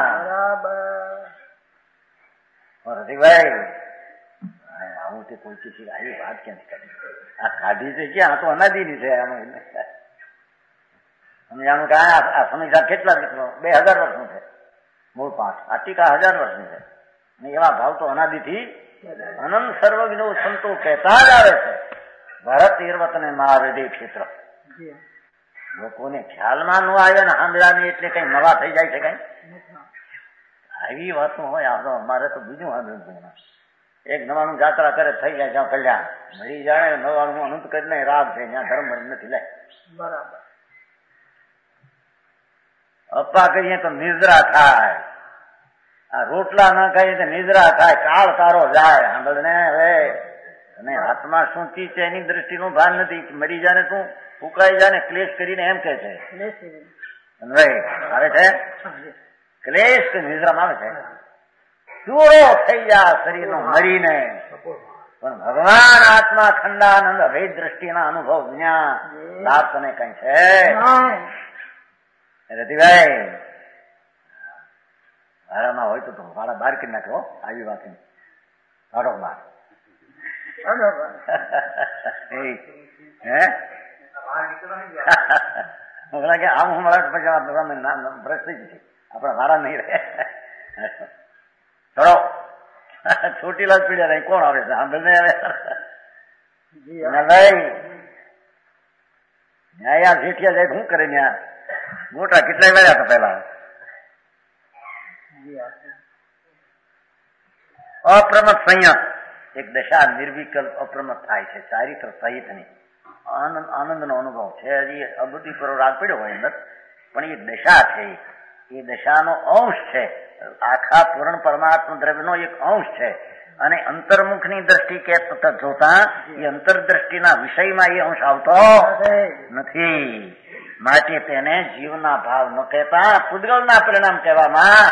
રતિભાઈ આવું તે કોઈ કિસી આવી વાત ક્યાંથી કરી? આ કાઢી છે ક્યાં? આ તો અનાદિની છે. આમાં સમજાણું કે આ સમીક્ષા કેટલા નીકળો? બે હજાર વર્ષનું છે મૂળ પાઠ. આ ટીકા હજાર વર્ષની છે. એવા ભાવ તો અનાદિથી અનંત સર્વજ્ઞો સંતો કહેતા જ આવે છે. ભરત ઈર્વત ને મહાવેદી ક્ષેત્ર. લોકોને ખ્યાલમાં ન આવે ને સાંભળ્યા એટલે કઈ નવા થઈ જાય છે કઈ? આવી વાતો હોય. આ તો અમારે તો બીજું સાંભળ્યું. એક નવાનું જાત્રા કરે થઈ જાય જ્યાં કલ્યાણ મળી જાય, નવાનું અનંત કરીને રાગ છે જ્યાં ધર્મ નથી. લે બરાબર. અપ્પા કરીએ તો નિદ્રા થાય, આ રોટલા ના ખાઈએ તો નિદ્રા થાય, કાળ તારો જાય. સાંભળ ને હવે અને આત્મા શું ચીજ છે એની દ્રષ્ટિનું ભાન નથી. મરી જાય ને તું ફૂંકાઈ જાય ને ક્લેશ કરીને એમ કે છે આવે છે ક્લેશ કે નિદ્રામાં આવે છે. ચૂરો થઈ જાય શરીર નો મરીને, પણ ભગવાન આત્મા ખંડાનંદ અભેદ દ્રષ્ટિના અનુભવ વિના લાભ તને કઈ છે? રતિભાઈ ભાડામાં હોય તો ભાડા બહાર કરી નાખો. આવી વાત ભાડો બહાર હે કે આમ હું મારા પછી ભ્રષ્ટ થઈ જશે. આપણા ભાડા નહીં રહે. ચલો છોટી લાલ પીડ્યા રહી કોણ આવે છે? સાંભળ આવે ભાઈ. ન્યાયા જેઠિયા જાય શું કરે? ત્યાં મોટા કેટલાય વાળ્યા હતા પેલા. અપ્રમત સંયત એક દશા નિર્વિકલ્પ અપ્રમત થાય છે. ચારિત્ર સહિતની આનંદ આનંદનો અનુભવ છે. હજી અબુદ્ધિ પર રાગ પડ્યો હોય અંદર, પણ એ દશા છે. એ દશાનો અંશ છે. આખા પૂર્ણ પરમાત્મા દ્રવ્યનો એક અંશ છે. અને અંતર્મુખની દ્રષ્ટિ કે જોતા એ અંતરદ્રષ્ટિના વિષયમાં એ અંશ આવતો નથી. માટે તેને જીવના ભાવ ન કહેતા પૂદગલના પરિણામ કહેવામાં.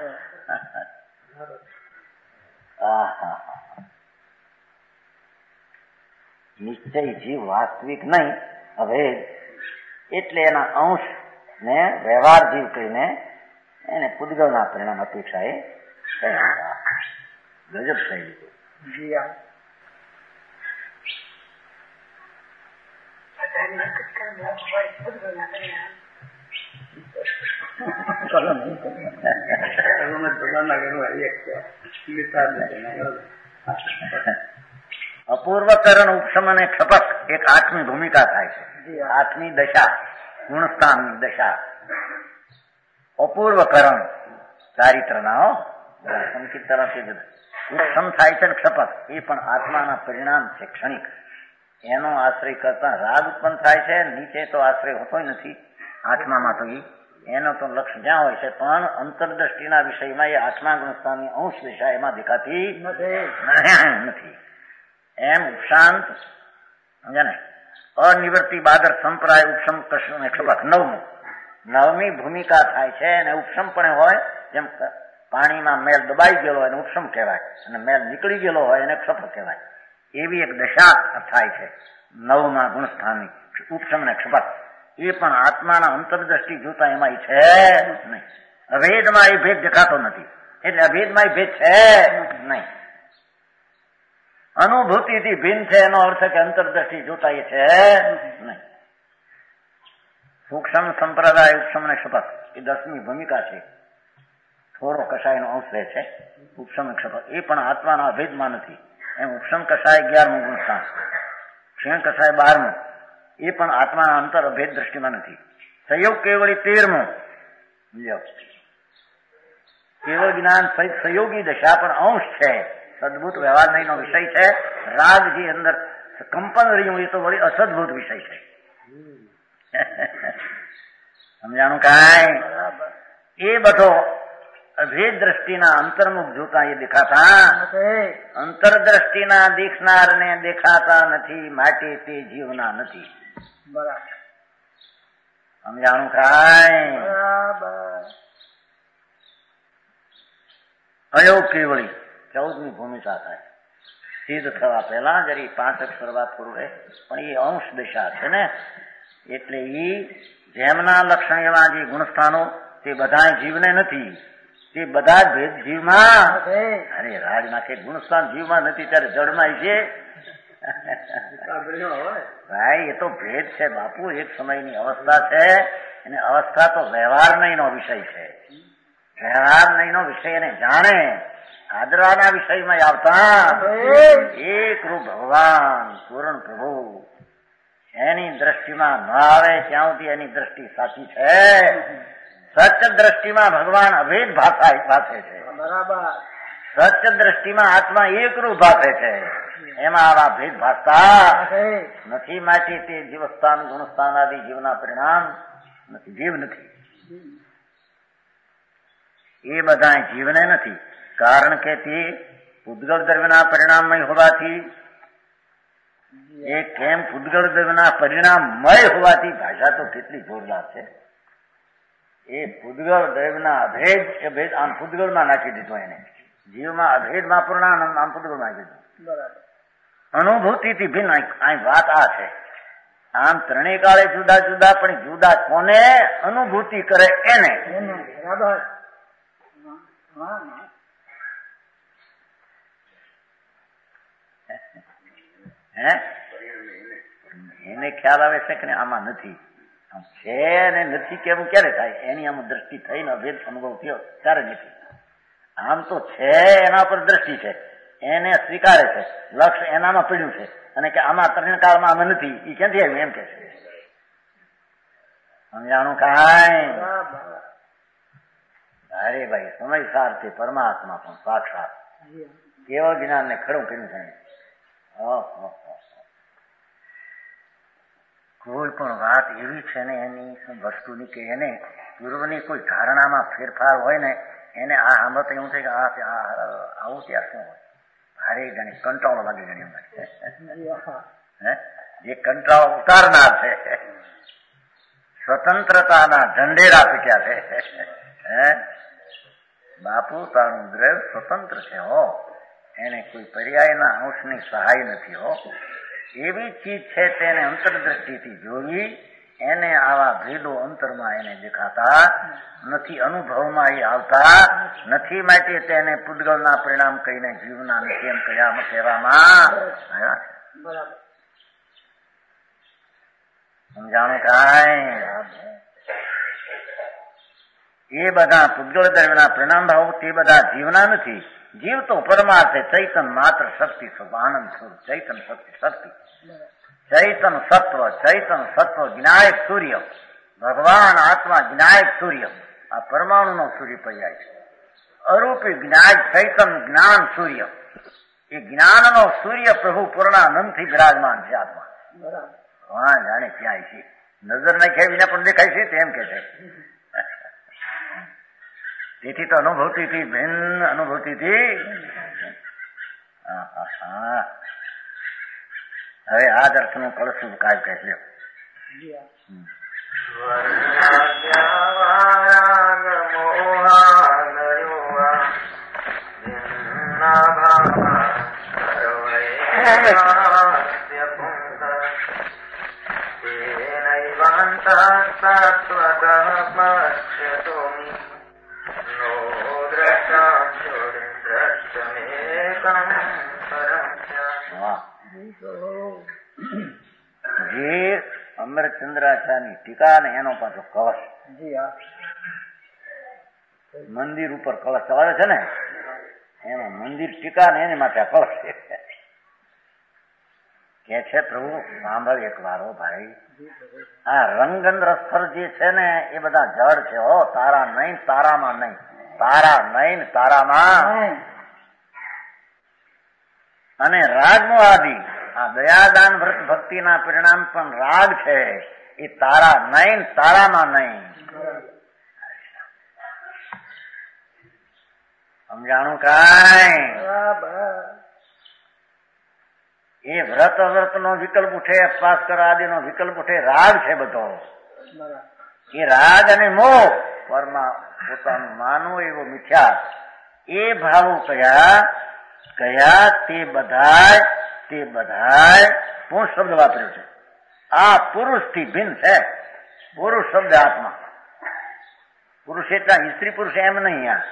નિશ્ચય જીવ વાસ્તવિક નહીં અભેદ, એટલે એના અંશ ને વ્યવહાર જીવ કહીને એને પૂદગલના પરિણામ અપેક્ષા એ ગજબ થઈ ગયું. અપૂર્વકરણ ઉપશમ અને ક્ષપક એક આઠમી ભૂમિકા થાય છે. આઠમી દશા ગુણસ્થાનની દશા. અપૂર્વકરણ ચારિત્રના સંકિત તરફથી ઉપશમ થાય છે. ક્ષપક એ પણ આત્માના પરિણામ છે ક્ષણિક. એનો આશ્રય કરતા રાગ ઉત્પન્ન થાય છે. નીચે તો આશ્રય હોતો નથી આત્મામાં. તો એનો તો લક્ષ્ય જ્યાં હોય છે, પણ અંતરદ્રષ્ટિના વિષયમાં એ આત્મા ગુણસ્થાનની અંશ દિશા એમાં દેખાતી નથી. એમ ઉપશાંત સમજ્યા ને અનિવૃત્તિ બાદર સંપ્રાય ઉપશમ કૃષ્ણ ક્ષપક નવમું નવમી ભૂમિકા થાય છે. અને ઉપશમ પણ હોય જેમ પાણીમાં મેલ દબાઈ ગયેલો હોય એને ઉપશમ કહેવાય, અને મેલ નીકળી ગયેલો હોય એને ક્ષપક કહેવાય. એવી એક દશા થાય છે નવમાં ગુણસ્થાનની ઉપશમ ને ક્ષપક. એ પણ આત્માના અંતરદ્રષ્ટિ જોતા એમાં છે નહીં. અભેદમાં એ ભેદ દેખાતો નથી, એટલે અભેદમાં એ ભેદ છે નહીં. અનુભૂતિથી ભિન્ન છે એનો અર્થ કે અંતરદ્રષ્ટિ જોતા એ છે નહીં. સૂક્ષ્મ સંપ્રદાય ઉપશમ ને ક્ષપક એ દસમી ભૂમિકા છે. થોડો કષાયનો અંશ રહે છે ઉપશમ ક્ષપક. એ પણ આત્માના અભેદમાં નથી. એમ ઉપશમ કષાય અગિયારમું ગુણસ્થાન, ક્ષીણ કષાય બારમું, એ પણ આત્માના અંતર અભેદ દ્રષ્ટિમાં નથી. સંયોગ કેવળી તેરમું કેવળ જ્ઞાન સહિત સંયોગી દશા પણ અંશ છે. સદભૂત વ્યવહાર નહીંનો વિષય છે. રાગ જે અંદર કંપન રહ્યું એ તો વળી અસદભૂત વિષય છે. સમજાણું કાંઈ? એ બધો અભેદ દ્રષ્ટિના અંતર્મુખ જોતા એ દેખાતા અંતરદ્રષ્ટિના દેખનારને દેખાતા નથી. માટે તે જીવના નથી. બરાબર સમજાણું કાંઈ? બરાબર અયોગ કેવળી ચૌદમી ભૂમિકા થાય. સિદ્ધ થવા પહેલા જરી પાંચ અક્ષર વાત પૂર્વે પણ એ અંશ દિશા છે ને, એટલે ઈ જેમના લક્ષણ એવા જે ગુણસ્થાનો તે બધા જીવને નથી, તે બધા જ ભેદ જીવમાં. અરે રાજમાં કે ગુણસ્થાન જીવમાં નથી ત્યારે જળમાં છે ભાઈ. એ તો ભેદ છે બાપુ, એક સમયની અવસ્થા છે, અને અવસ્થા તો વ્યવહાર નહીંનો વિષય છે. વ્યવહાર નહીંનો વિષય એને જાણે, આદરાના વિષયમાં આવતા એક રૂપ ભગવાન પૂર્ણ પ્રભુ એની દ્રષ્ટિમાં ન આવે ત્યાં સુધી એની દ્રષ્ટિ સાચી છે. સત્ય દ્રષ્ટિમાં ભગવાન અભેદ ભાષા ભાષે છે. બરાબર સત્ય દ્રષ્ટિમાં આત્મા એકરૂપ ભાષે છે. એમાં આવા ભેદ ભાષતા નથી. માટે તે જીવસ્થાન ગુણસ્થાન આદિ જીવના પરિણામ નથી, જીવ નથી. એ બધા જીવને નથી, કારણ કે તે પૂતગળ દ્રવ્યના પરિણામમય હોવાથી, એ કેમ પૂતગળ દ્રવ્યના પરિણામમય હોવાથી, ભાષા તો કેટલી જોરદાર છે. એ પૂતગળ દ્રવ્યના અભેદ એ ભેદ આમ પૂતગળમાં નાખી દીધો, એને જીવમાં અભેદમાં પૂર્ણાનંદ આમ પૂતગળમાં નાખી દીધું. બરાબર અનુભૂતિથી ભિન્ન અહીં વાત આ છે. આમ ત્રણેય કાળે જુદા જુદા, પણ જુદા કોને અનુભૂતિ કરે એને. બરાબર હે એને ખ્યાલ આવે છે કે આમાં નથી, આમ છે ને નથી કેવું ક્યારે થાય? એની આમ દ્રષ્ટિ થઈને અભેદ અનુભવ થયો ત્યારે નથી. આમ તો છે એના પર દ્રષ્ટિ છે, એને સ્વીકારે છે, લક્ષ્ય એનામાં પડ્યું છે, અને કે આમાં ત્રણ કાળમાં આમાં નથી, એ ક્યાંથી આવ્યું એમ કે છે. સમજાણું કાંઈ? અરે ભાઈ સમય સાર તે પરમાત્મા પણ સાક્ષાત કેવળ જ્ઞાન ને ખડું કર્યું છે. કોઈ પણ વાત એવી છે ને એની વસ્તુની કે એને પૂર્વની કોઈ ધારણામાં ફેરફાર હોય ને, એને આ સાંભળતા એવું થાય કે આ આવું ત્યાં શું હોય, ભારે ગણી કંટાળો લાગે ગણી હે જે કંટાળો ઉતારનાર છે, સ્વતંત્રતાના ઢંઢેરા પીટ્યા છે. હે બાપુ તારું દ્રવ્ય સ્વતંત્ર છે હો, એને કોઈ પર્યાયના અંશની સહાય નથી હો. એવી ચીજ છે તેને અંતરદ્રષ્ટિથી જોવી, એને આવા ભેદો અંતરમાં એને દેખાતા નથી, અનુભવમાં એ આવતા નથી. માટે તેને પૂતગળના પરિણામ કહીને જીવના નથી એમ કહેવામાં કહેવામાં આવ્યા. સમજાણું કાંઈ? એ બધા પૂતગળ દ્રવ્યના પરિણામ ભાવ તે બધા જીવના નથી. જીવ તો પરમાર્થ ચૈતન માત્ર શક્તિ સ્વરૂપ આનંદ સ્વરૂપ ચૈતન શક્તિ શક્તિ ચૈતન સત્વ ચૈતન સત્વ જ્ઞાયક સૂર્ય ભગવાન આત્મા જ્ઞાયક સૂર્ય આ પરમાણુ નો સૂર્ય પર્યાય છે. અરૂપી જ્ઞાયક ચૈતન જ્ઞાન સૂર્ય એ જ્ઞાન નો સૂર્ય પ્રભુ પૂર્ણાનંદથી વિરાજમાન છે આત્મા. હા જાણે ક્યાંય છે, નજર નાખ્યા વિના પણ દેખાય છે તેમ કે છે. તેથી તો અનુભૂતિથી ભિન્ન અનુભૂતિથી. હવે આ દર્શન કળશું કાય કહે લ્યો. જે અમરચંદ્રાચાર્યની ટીકા ને એનો પાછો કળશ, મંદિર ઉપર કળશ ચલાવે છે ને, એનો મંદિર ટીકા ને એની માટે કળશ કે છે. પ્રભુ સાંભળ એક વારો ભાઈ, આ રંગન રસ્તર જે છે ને એ બધા જળ છે હો, તારા નહીં તારામાં નહીં, તારા નહીં તારામાં. અને રાગનો આદિ આ દયાદાન વ્રત ભક્તિના પરિણામ પણ રાગ છે, એ તારા નહીં તારામાં નહીં. સમજાણું કાંઈ? એ વ્રત અવ્રત નો વિકલ્પ ઉઠે, અપવાસ કરવા આદિનો વિકલ્પ ઉઠે, રાગ છે બધો. એ રાગ અને મોહ પરમાં પોતાનું માનવું એવો મિથ્યા, એ ભાવો કયા કયા તે બધાય તે બધાય પુરુષ શબ્દ વાપર્યો છે. આ પુરુષ થી ભિન્ન છે. પુરુષ શબ્દ આત્મા. પુરુષ એટલા સ્ત્રી પુરુષ એમ નહીં. આ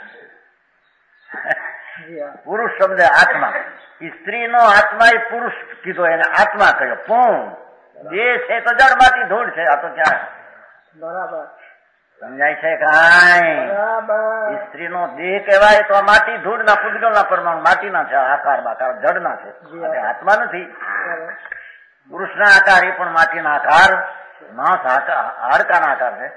પુરુષ શબ્દ આત્મા. સ્ત્રીનો આત્મા એ પુરુષ કીધો, એને આત્મા કહ્યો. પૂર્ણ દેહ છે તો જળમાંથી ધૂળ છે. આ તો ક્યાં બરાબર સમજાય છે? કાંઈ સ્ત્રીનો દેહ કહેવાય તો માટી ધૂળ ના પૂતગલ ના પરમાણુ માટીના છે, આકાર બાકાર જળના છે, આત્મા નથી. પુરુષના આકાર એ પણ માટીના આકાર, માંસ હાડકાના આકાર છે.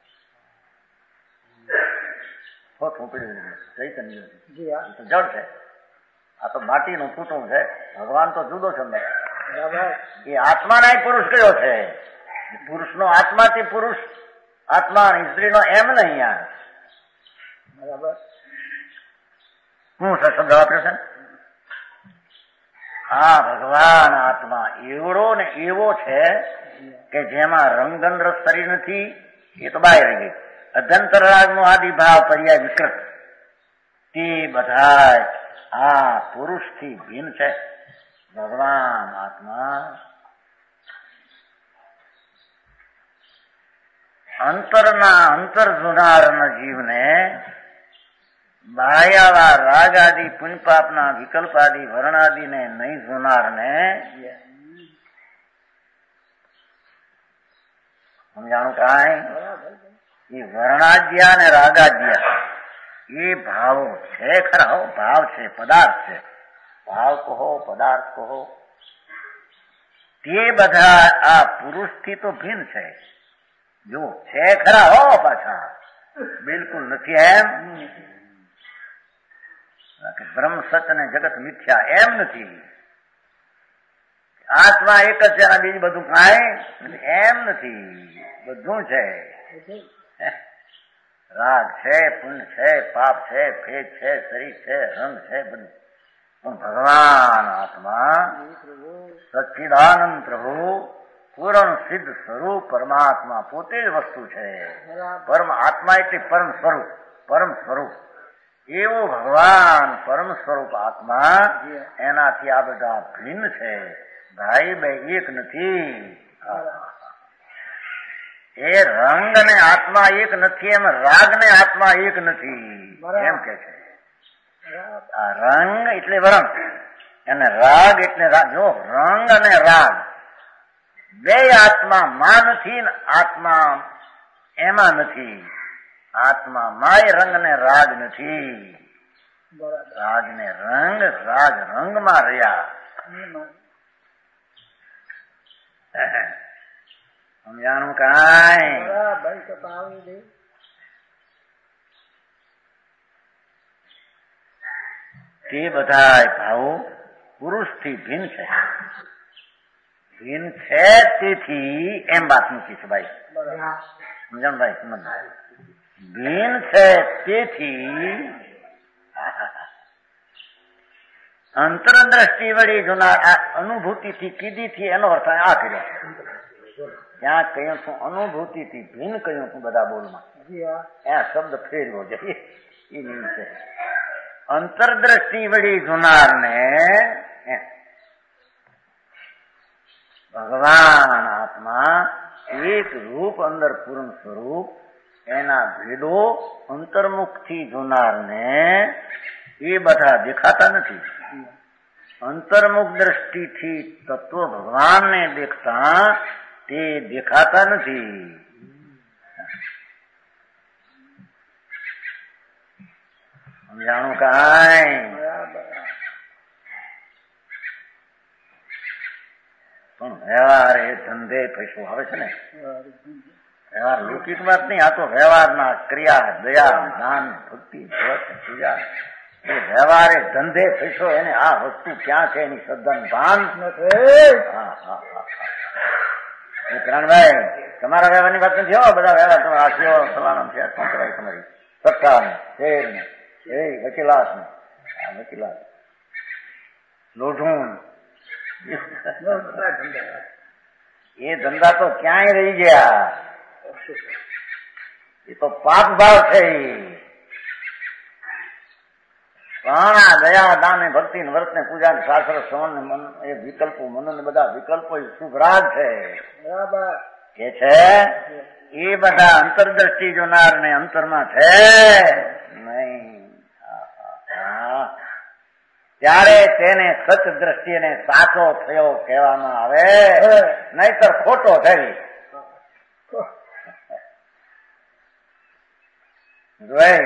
ચૈતન્ય જળ છે. આ તો માટીનું પૂટું છે. ભગવાન તો જુદો છે. એ આત્માના પુરુષ કયો છે? પુરુષનો આત્માથી પુરુષ આત્મા, સ્ત્રીનો એમ નહીં. બરાબર શું છે શબ્દ વાપર્યો છે? હા, ભગવાન આત્મા એવડો ને એવો છે કે જેમાં રંગન રસ શરીર નથી. એ તો બહાર રહી ગઈ. અધ્યંતર રાગનો આદિભાવ પર્યાય વિકૃત, તે બધા આ પુરુષથી ભિન્ન છે. ભગવાન આત્મા અંતરના અંતર જોનારના જીવને બાહ્યાવા રાગ આદિ પુણ્યપાપના વિકલ્પ આદિ વર્ણાદિને નહીં જોનારને સમજાણું કાંઈ? એ વર્ણાદ્યા ને રાગાદ્યા એ ભાવો છે ખરા. હો, ભાવ છે, પદાર્થ છે. ભાવ કહો, પદાર્થ કહો, તે બધા આ પુરુષથી તો ભિન્ન છે. જો છે ખરા. હો, પાછા બિલકુલ નથી એમ. બ્રહ્મ સત્ય ને જગત મિથ્યા એમ નથી. આત્મા એક જ છે, બીજું બધું કાંઈ એમ નથી. બધું છે. રાગ છે, પુણ્ય છે, પાપ છે, ભેદ છે, શરીર છે, રંગ છે, બધું. પણ ભગવાન આત્મા સચ્ચિદાનંદ પ્રભુ પૂર્ણ સિદ્ધ સ્વરૂપ પરમાત્મા પોતે જ વસ્તુ છે. પરમ આત્મા એટલે પરમ સ્વરૂપ. પરમ સ્વરૂપ એવું ભગવાન પરમ સ્વરૂપ આત્મા, એનાથી આ બધા ભિન્ન છે. ભાઈ બે એક નથી. એ રંગ ને આત્મા એક નથી, એમ રાગ ને આત્મા એક નથી એમ કે છે. આ રંગ એટલે વરણ અને રાગ એટલે રાગ. જો રંગ અને રાગ બે આત્મા માં નથી, આત્મા એમાં નથી. આત્મા માય રંગ ને રાગ નથી. રાગ ને રંગ, રાગ રંગમાં રહ્યા. સમજાણું કાંઈ? તે બધા ભાવો પુરુષથી ભિન્ન છે. ભિન્ન છે તેથી એમ વાત મૂકી છે ભાઈ. સમજાણ ભાઈ? સમજ. ભિન્ન છે તેથી અંતરદ્રષ્ટિ વળી જોનાર આ અનુભૂતિથી કીધીથી એનો અર્થ આ કર્યો. ત્યાં કહ્યું છું અનુભૂતિથી ભિન્ન કહ્યું છું બધા બોલમાં. ત્યાં શબ્દ ફેરવો જોઈએ એ નહીં છે. અંતરદ્રષ્ટિ વળી જોનારને ભગવાન આત્મા એક રૂપ અંદર પૂર્ણ સ્વરૂપ, એના ભેદો અંતર્મુખથી જોનારને એ બધા દેખાતા નથી. અંતર્મુખ દ્રષ્ટિથી તત્વ ભગવાનને દેખતા તે દેખાતા નથી. સમજાણું કાંઈ? પણ વ્યવહાર એ ધંધે પૈસો આવે છે ને. વ્યવહાર લૌકિક વાત નહીં. આ તો વ્યવહારના ક્રિયા, દયા, દાન, ભક્તિ, વ્રત, પૂજા, એ વ્યવહારે ધંધે પૈસો. એને આ વસ્તુ ક્યાં છે એની શ્રદ્ધાનું ભાન નથી. હા હા હા એ કિરણભાઈ, તમારા વ્યવહારની વાત નથી. હો, બધા વ્યવહાર તમારા આશીઓ સલામ છે. શું કરાય તમારી સત્તા ને શેર ને એ વકીલાત ને આ વકીલાત લોઢું એ ધંધા તો ક્યાંય રહી ગયા, એ તો પાપ ભાવ છે. પણ આ દયા દાન ભક્તિ ને વ્રત ને પૂજા ને શાસ્ત્ર શ્રવણ ને મન એ વિકલ્પો મન ને બધા વિકલ્પો એ શુભરાગ છે કે છે એ બધા અંતરદ્રષ્ટિ જોનાર ને અંતરમાં છે નહીં. ત્યારે તેને સચ દ્રષ્ટિ ને સાચો થયો કહેવામાં આવે, નહીતર ખોટો થઈ. જોઈ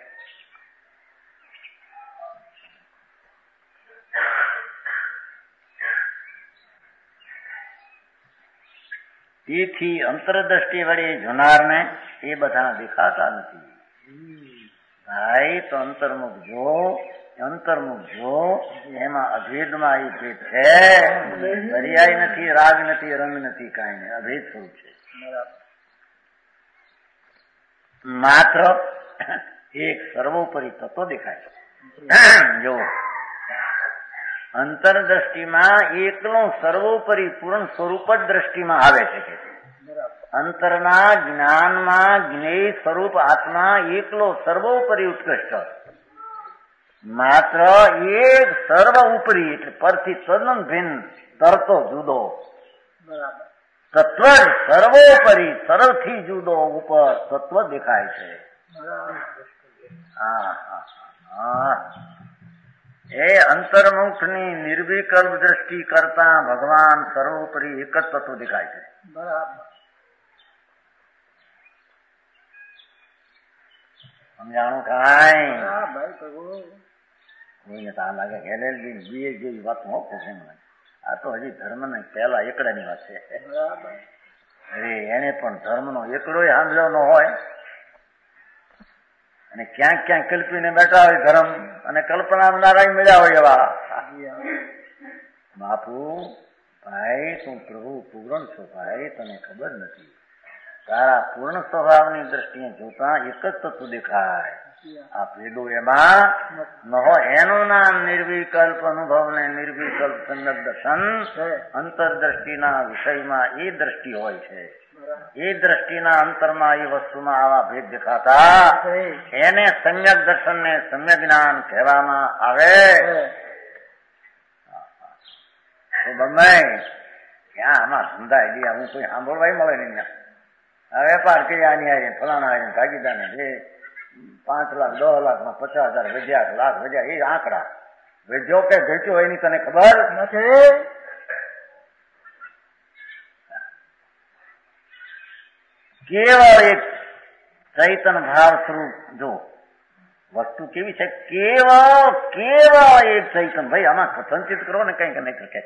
તેથી અંતરદ્રષ્ટિ વળી જોનારને એ બધા દેખાતા નથી. ભાઈ તો અંતર્મુખ જો, અંતર્મુખ જો, એમાં અભેદમાં એ ભેદ છે. દરિયાઈ નથી, રાગ નથી, રંગ નથી, કાંઈ નહીં, અભેદ સ્વરૂપ છે. માત્ર એક સર્વોપરી તત્વ દેખાય છે. જો અંતરદ્રષ્ટિમાં એકલું સર્વોપરી પૂર્ણ સ્વરૂપ જ દ્રષ્ટિમાં આવે છે. અંતરના જ્ઞાનમાં જ્ઞેય સ્વરૂપ આત્મા એકલો સર્વોપરી ઉત્કૃષ્ટ, માત્ર એક સર્વ ઉપરી એટલે પરથી તદ્દન ભિન્ન તરતો જુદો તત્વ જ સર્વોપરી સર્વથી જુદો ઉપર તત્વ દેખાય છે. હા હા હા એ અંતર્મુખની નિર્વિકલ્પ દ્રષ્ટિ કરતા ભગવાન સર્વોપરી એક જ તત્વ દેખાય છે. સમજાણું કાંઈ કોઈને તો આ લાગે હેલેલ બી જેવી વાત મોકો છે. આ તો હજી ધર્મ ને પહેલા એકડાની વાત છે. અરે એને પણ ધર્મનો એકડો સાંભળ્યો ન હોય અને ક્યાંક ક્યાંક કલ્પીને બેઠા હોય ધર્મ અને કલ્પના નારાયણ મળ્યા હોય એવા. બાપુ ભાઈ તું પ્રભુ પૂર્ણ છો ભાઈ, તને ખબર નથી. તારા પૂર્ણ સ્વભાવની દ્રષ્ટિએ જોતા એક જ તત્વ દેખાય. આ ભેદો એમાં ન હોય. એનું નામ નિર્વિકલ્પ અનુભવ ને નિર્વિકલ્પ સંગત દર્શન. અંતરદ્રષ્ટિના વિષયમાં એ દ્રષ્ટિ હોય છે. એ દ્રષ્ટિના અંતરમાં એ વસ્તુમાં આવા ભેદ દેખાતા એને સમ્યક દર્શન ને સમ્યક જ્ઞાન કહેવામાં આવે. તો ગમે ક્યાં આમાં ધંધા એલિયા હું કોઈ સાંભળવાય મળે નહીં. આ વેપાર કર્યા આની ફલાણા આવીને ભાગીદાર ને જે પાંચ લાખ દસ લાખ માં પચાસ હજાર વધ્યા લાખ વધ્યા એ આંકડા વેચ્યો કે વેચ્યો એની તને ખબર નથી. કેવળ એક ચૈતન ભાવ સ્વરૂપ જો વસ્તુ કેવી છે, કેવળ કેવળ એક ચૈતન. ભાઈ આમાં કથનચિત કરો ને કઈક નહીં કઈ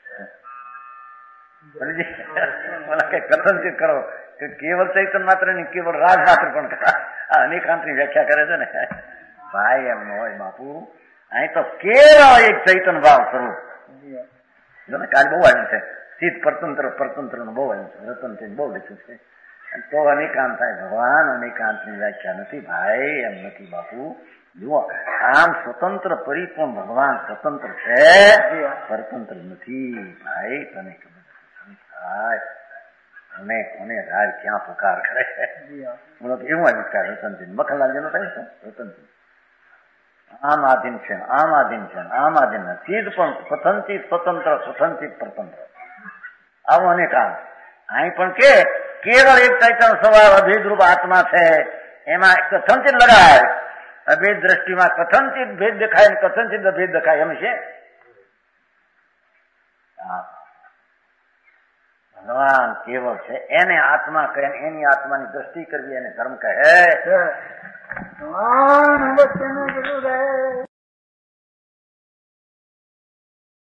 મને કઈ કથનચિત કરો કે કેવળ ચૈતન માત્ર નહીં, કેવળ રાજ માત્ર પણ અનેકાંતની વ્યાખ્યા કરે છે ને ભાઈ. એમ ન હોય બાપુ, અહીં તો કેવળ એક ચૈતન ભાવ સ્વરૂપ. જો ને કાલ બહુ આવ્યું છે સિદ્ધ પરતંત્ર પરતંત્ર નું બહુ આવ્યું છે, રતન છે બહુ લખ્યું છે. તો અનેકાંત થાય. ભગવાન અનેકાંતની વ્યાખ્યા નથી ભાઈ, એમ નથી બાપુ. જુઓ આમ સ્વતંત્ર પરિપૂર્ણ ભગવાન સ્વતંત્ર છે, પરતંત્ર નથી ભાઈ. તને ખબર થાય અને કોને રાજ ક્યાં પુકાર કરે. એવું આવ્યું કે રતનચંદ મખનલાલ જેનો થાય છે રતનચંદ આમ આધીન છે, આમ આધીન છે, આમ આધીન ચીજ પણ કથનચિત સ્વતંત્ર કથનચિત પરતંત્ર આવું અનેકાંત. અહીં પણ કે કેવળ એક ચૈતન્ય સ્વભાવ અભેદ રૂપ આત્મા છે, એમાં કથનચિત લગાય. અભેદ દ્રષ્ટિમાં કથનચિત ભેદ દેખાય ને કથનચિત અભેદ દેખાય એમ છે. ભગવાન કેવળ છે, એને આત્મા કહે, એની આત્માની દ્રષ્ટિ કરવી એને ધર્મ કહે.